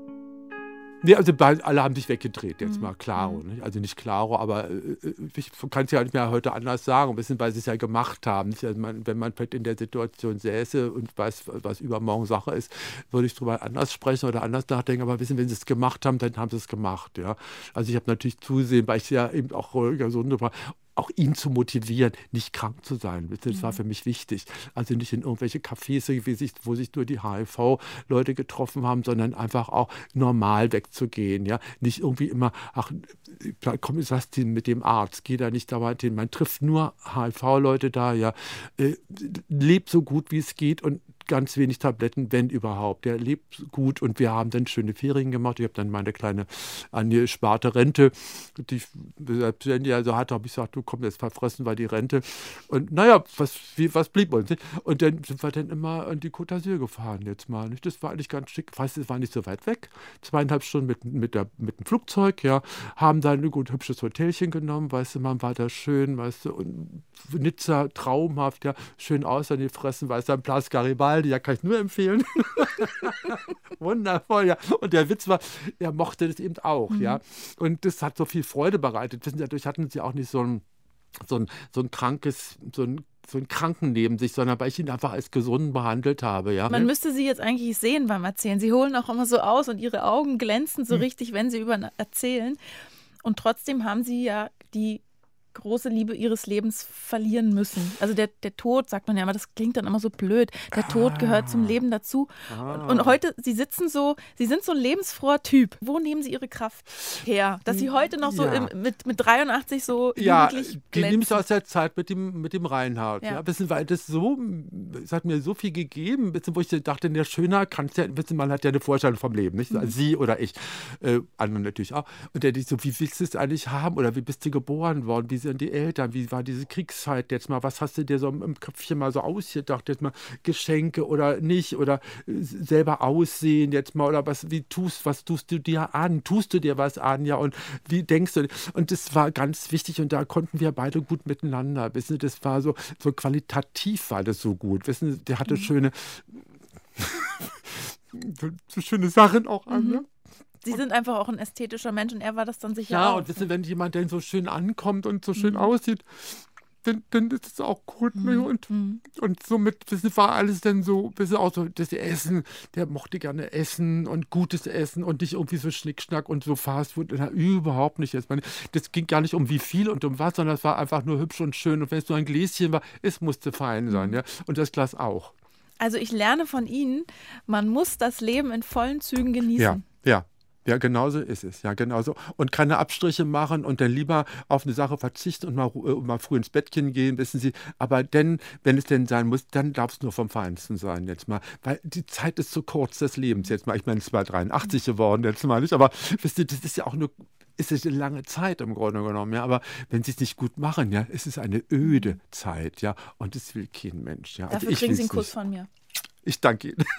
Nee, also alle haben sich weggedreht jetzt mal, Claro. Nicht? Also nicht Claro, aber ich kann es ja nicht mehr heute anders sagen, weil sie es ja gemacht haben. Nicht? Also wenn man vielleicht in der Situation säße und weiß, was übermorgen Sache ist, würde ich darüber anders sprechen oder anders nachdenken. Aber wenn sie es gemacht haben, dann haben sie es gemacht. Ja? Also ich habe natürlich zusehen, weil ich ja eben auch gesund war, auch ihn zu motivieren, nicht krank zu sein. Das war für mich wichtig. Also nicht in irgendwelche Cafés, wo sich nur die HIV-Leute getroffen haben, sondern einfach auch normal wegzugehen. Ja? Nicht irgendwie immer, komm, ist was denn mit dem Arzt? Geh da nicht dauernd hin. Man trifft nur HIV-Leute da. Ja? Lebt so gut, wie es geht und ganz wenig Tabletten, wenn überhaupt. Der lebt gut und wir haben dann schöne Ferien gemacht. Ich habe dann meine kleine angesparte Rente, die ich selbstständig hatte, habe ich gesagt, du komm, jetzt verfressen wir die Rente. Und naja, was blieb uns? Nicht? Und dann sind wir dann immer an die Côte d'Azur gefahren jetzt mal. Nicht? Das war eigentlich ganz schick. Weißt du, es war nicht so weit weg. 2,5 Stunden mit dem Flugzeug, ja. Haben dann ein gut hübsches Hotelchen genommen, weißt du, man war da schön, weißt du, und Nizza, traumhaft, ja, schön aus an die Fressen, weißt du, am Place Garibaldi, ja, kann ich nur empfehlen. Wundervoll, ja. Und der Witz war, er mochte das eben auch, ja. Und das hat so viel Freude bereitet. Wissen Sie, dadurch hatten sie auch nicht so ein Kranken neben sich, sondern weil ich ihn einfach als Gesunden behandelt habe. Ja. Man müsste Sie jetzt eigentlich sehen beim Erzählen. Sie holen auch immer so aus und Ihre Augen glänzen so richtig, wenn Sie erzählen. Und trotzdem haben Sie ja die große Liebe ihres Lebens verlieren müssen. Also der Tod, sagt man ja immer, das klingt dann immer so blöd. Der Tod gehört zum Leben dazu. Und heute, Sie sind so ein lebensfroher Typ. Wo nehmen Sie Ihre Kraft her? Dass Sie heute noch so mit 83 so jugendlich die nehme ich aus der Zeit mit dem Reinhard. Ja. Ja. Bisschen, weil es hat mir so viel gegeben, bisschen, wo ich dachte, ja, schöner kannst ja, man hat ja eine Vorstellung vom Leben, nicht? Also Sie oder ich, andere natürlich auch. Und der so, wie willst du es eigentlich haben? Oder wie bist du geboren worden? Wie sind die Eltern? Wie war diese Kriegszeit jetzt mal? Was hast du dir so im Köpfchen mal so ausgedacht? Jetzt mal Geschenke oder nicht? Oder selber aussehen jetzt mal? Oder was tust du dir an? Tust du dir was an? Ja, und wie denkst du? Und das war ganz wichtig und da konnten wir beide gut miteinander. Wissen Sie, das war so qualitativ war das so gut. Wissen Sie, der hatte schöne Sachen auch an, ne? Sie sind einfach auch ein ästhetischer Mensch und er war das dann sicher auch. Ja, und wissen, wenn jemand dann so schön ankommt und so schön aussieht, dann ist es auch gut. Ne? Und somit war alles dann so, auch so das Essen, der mochte gerne essen und gutes Essen und nicht irgendwie so Schnickschnack und so Fastfood. Überhaupt nicht. Das ging gar nicht um wie viel und um was, sondern es war einfach nur hübsch und schön. Und wenn es nur ein Gläschen war, es musste fein sein. Ja? Und das Glas auch. Also ich lerne von Ihnen, man muss das Leben in vollen Zügen genießen. Ja. Ja, genauso ist es. Ja, genauso. Und keine Abstriche machen und dann lieber auf eine Sache verzichten und mal früh ins Bettchen gehen, wissen Sie. Aber wenn es denn sein muss, dann darf es nur vom Feinsten sein jetzt mal. Weil die Zeit ist zu kurz des Lebens jetzt mal. Ich meine, es war 83 geworden jetzt mal nicht. Aber wisst ihr, das ist ja auch eine lange Zeit im Grunde genommen. Ja. Aber wenn Sie es nicht gut machen, ja, ist es eine öde Zeit. Ja. Und das will kein Mensch. Ja. Dafür kriegen Sie einen Kuss von mir. Ich danke Ihnen.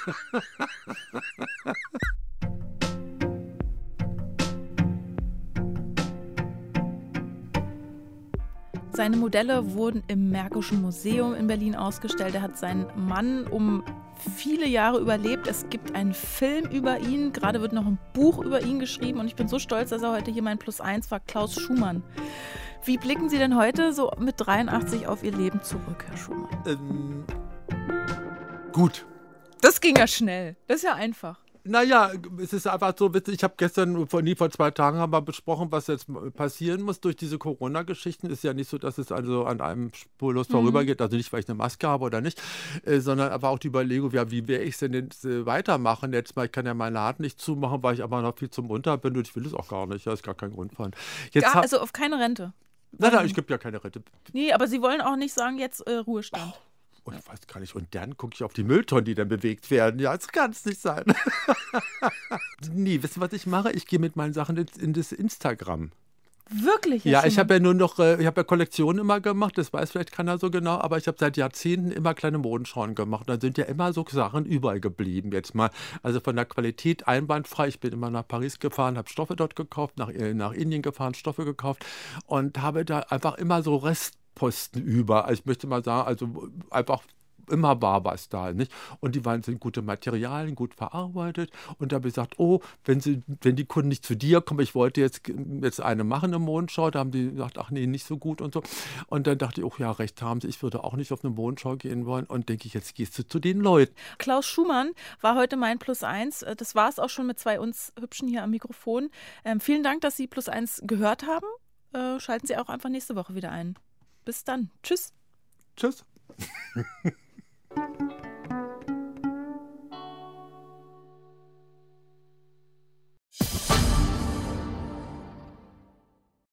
Seine Modelle wurden im Märkischen Museum in Berlin ausgestellt. Er hat seinen Mann um viele Jahre überlebt. Es gibt einen Film über ihn. Gerade wird noch ein Buch über ihn geschrieben. Und ich bin so stolz, dass er heute hier mein +1 war, Klaus Schumann. Wie blicken Sie denn heute so mit 83 auf Ihr Leben zurück, Herr Schumann? Gut. Das ging ja schnell. Das ist ja einfach. Naja, es ist einfach so witzig. Ich habe gestern, vor 2 Tagen haben wir besprochen, was jetzt passieren muss durch diese Corona-Geschichten. Ist ja nicht so, dass es also an einem spurlos vorübergeht, also nicht, weil ich eine Maske habe oder nicht, sondern aber auch die Überlegung, ja, wie werde ich es denn jetzt weitermachen? Jetzt mal, ich kann ja meinen Laden nicht zumachen, weil ich aber noch viel zum Unter bin und ich will es auch gar nicht. Ja, ist gar kein Grund für. Also auf keine Rente? Nein, ich gebe ja keine Rente. Nee, aber Sie wollen auch nicht sagen, jetzt Ruhestand. Und ich weiß gar nicht. Und dann gucke ich auf die Mülltonnen, die dann bewegt werden. Ja, das kann es nicht sein. Nee, wisst ihr, was ich mache? Ich gehe mit meinen Sachen in das Instagram. Wirklich? Ja, ich habe ja nur noch, ich habe ja Kollektionen immer gemacht, das weiß vielleicht keiner so genau, aber ich habe seit Jahrzehnten immer kleine Modenschauen gemacht. Da sind ja immer so Sachen überall geblieben jetzt mal. Also von der Qualität einwandfrei. Ich bin immer nach Paris gefahren, habe Stoffe dort gekauft, nach Indien gefahren, Stoffe gekauft und habe da einfach immer so Restposten über. Also ich möchte mal sagen, also einfach immer war was da, nicht? Und die sind gute Materialien, gut verarbeitet. Und da habe ich gesagt, wenn die Kunden nicht zu dir kommen, ich wollte jetzt eine machen, eine Mondschau, da haben die gesagt, ach nee, nicht so gut und so. Und dann dachte ich, ja, recht haben sie, ich würde auch nicht auf eine Mondschau gehen wollen. Und denke ich, jetzt gehst du zu den Leuten. Klaus Schumann war heute mein +1. Das war es auch schon mit 2 uns Hübschen hier am Mikrofon. Vielen Dank, dass Sie +1 gehört haben. Schalten Sie auch einfach nächste Woche wieder ein. Bis dann. Tschüss. Tschüss.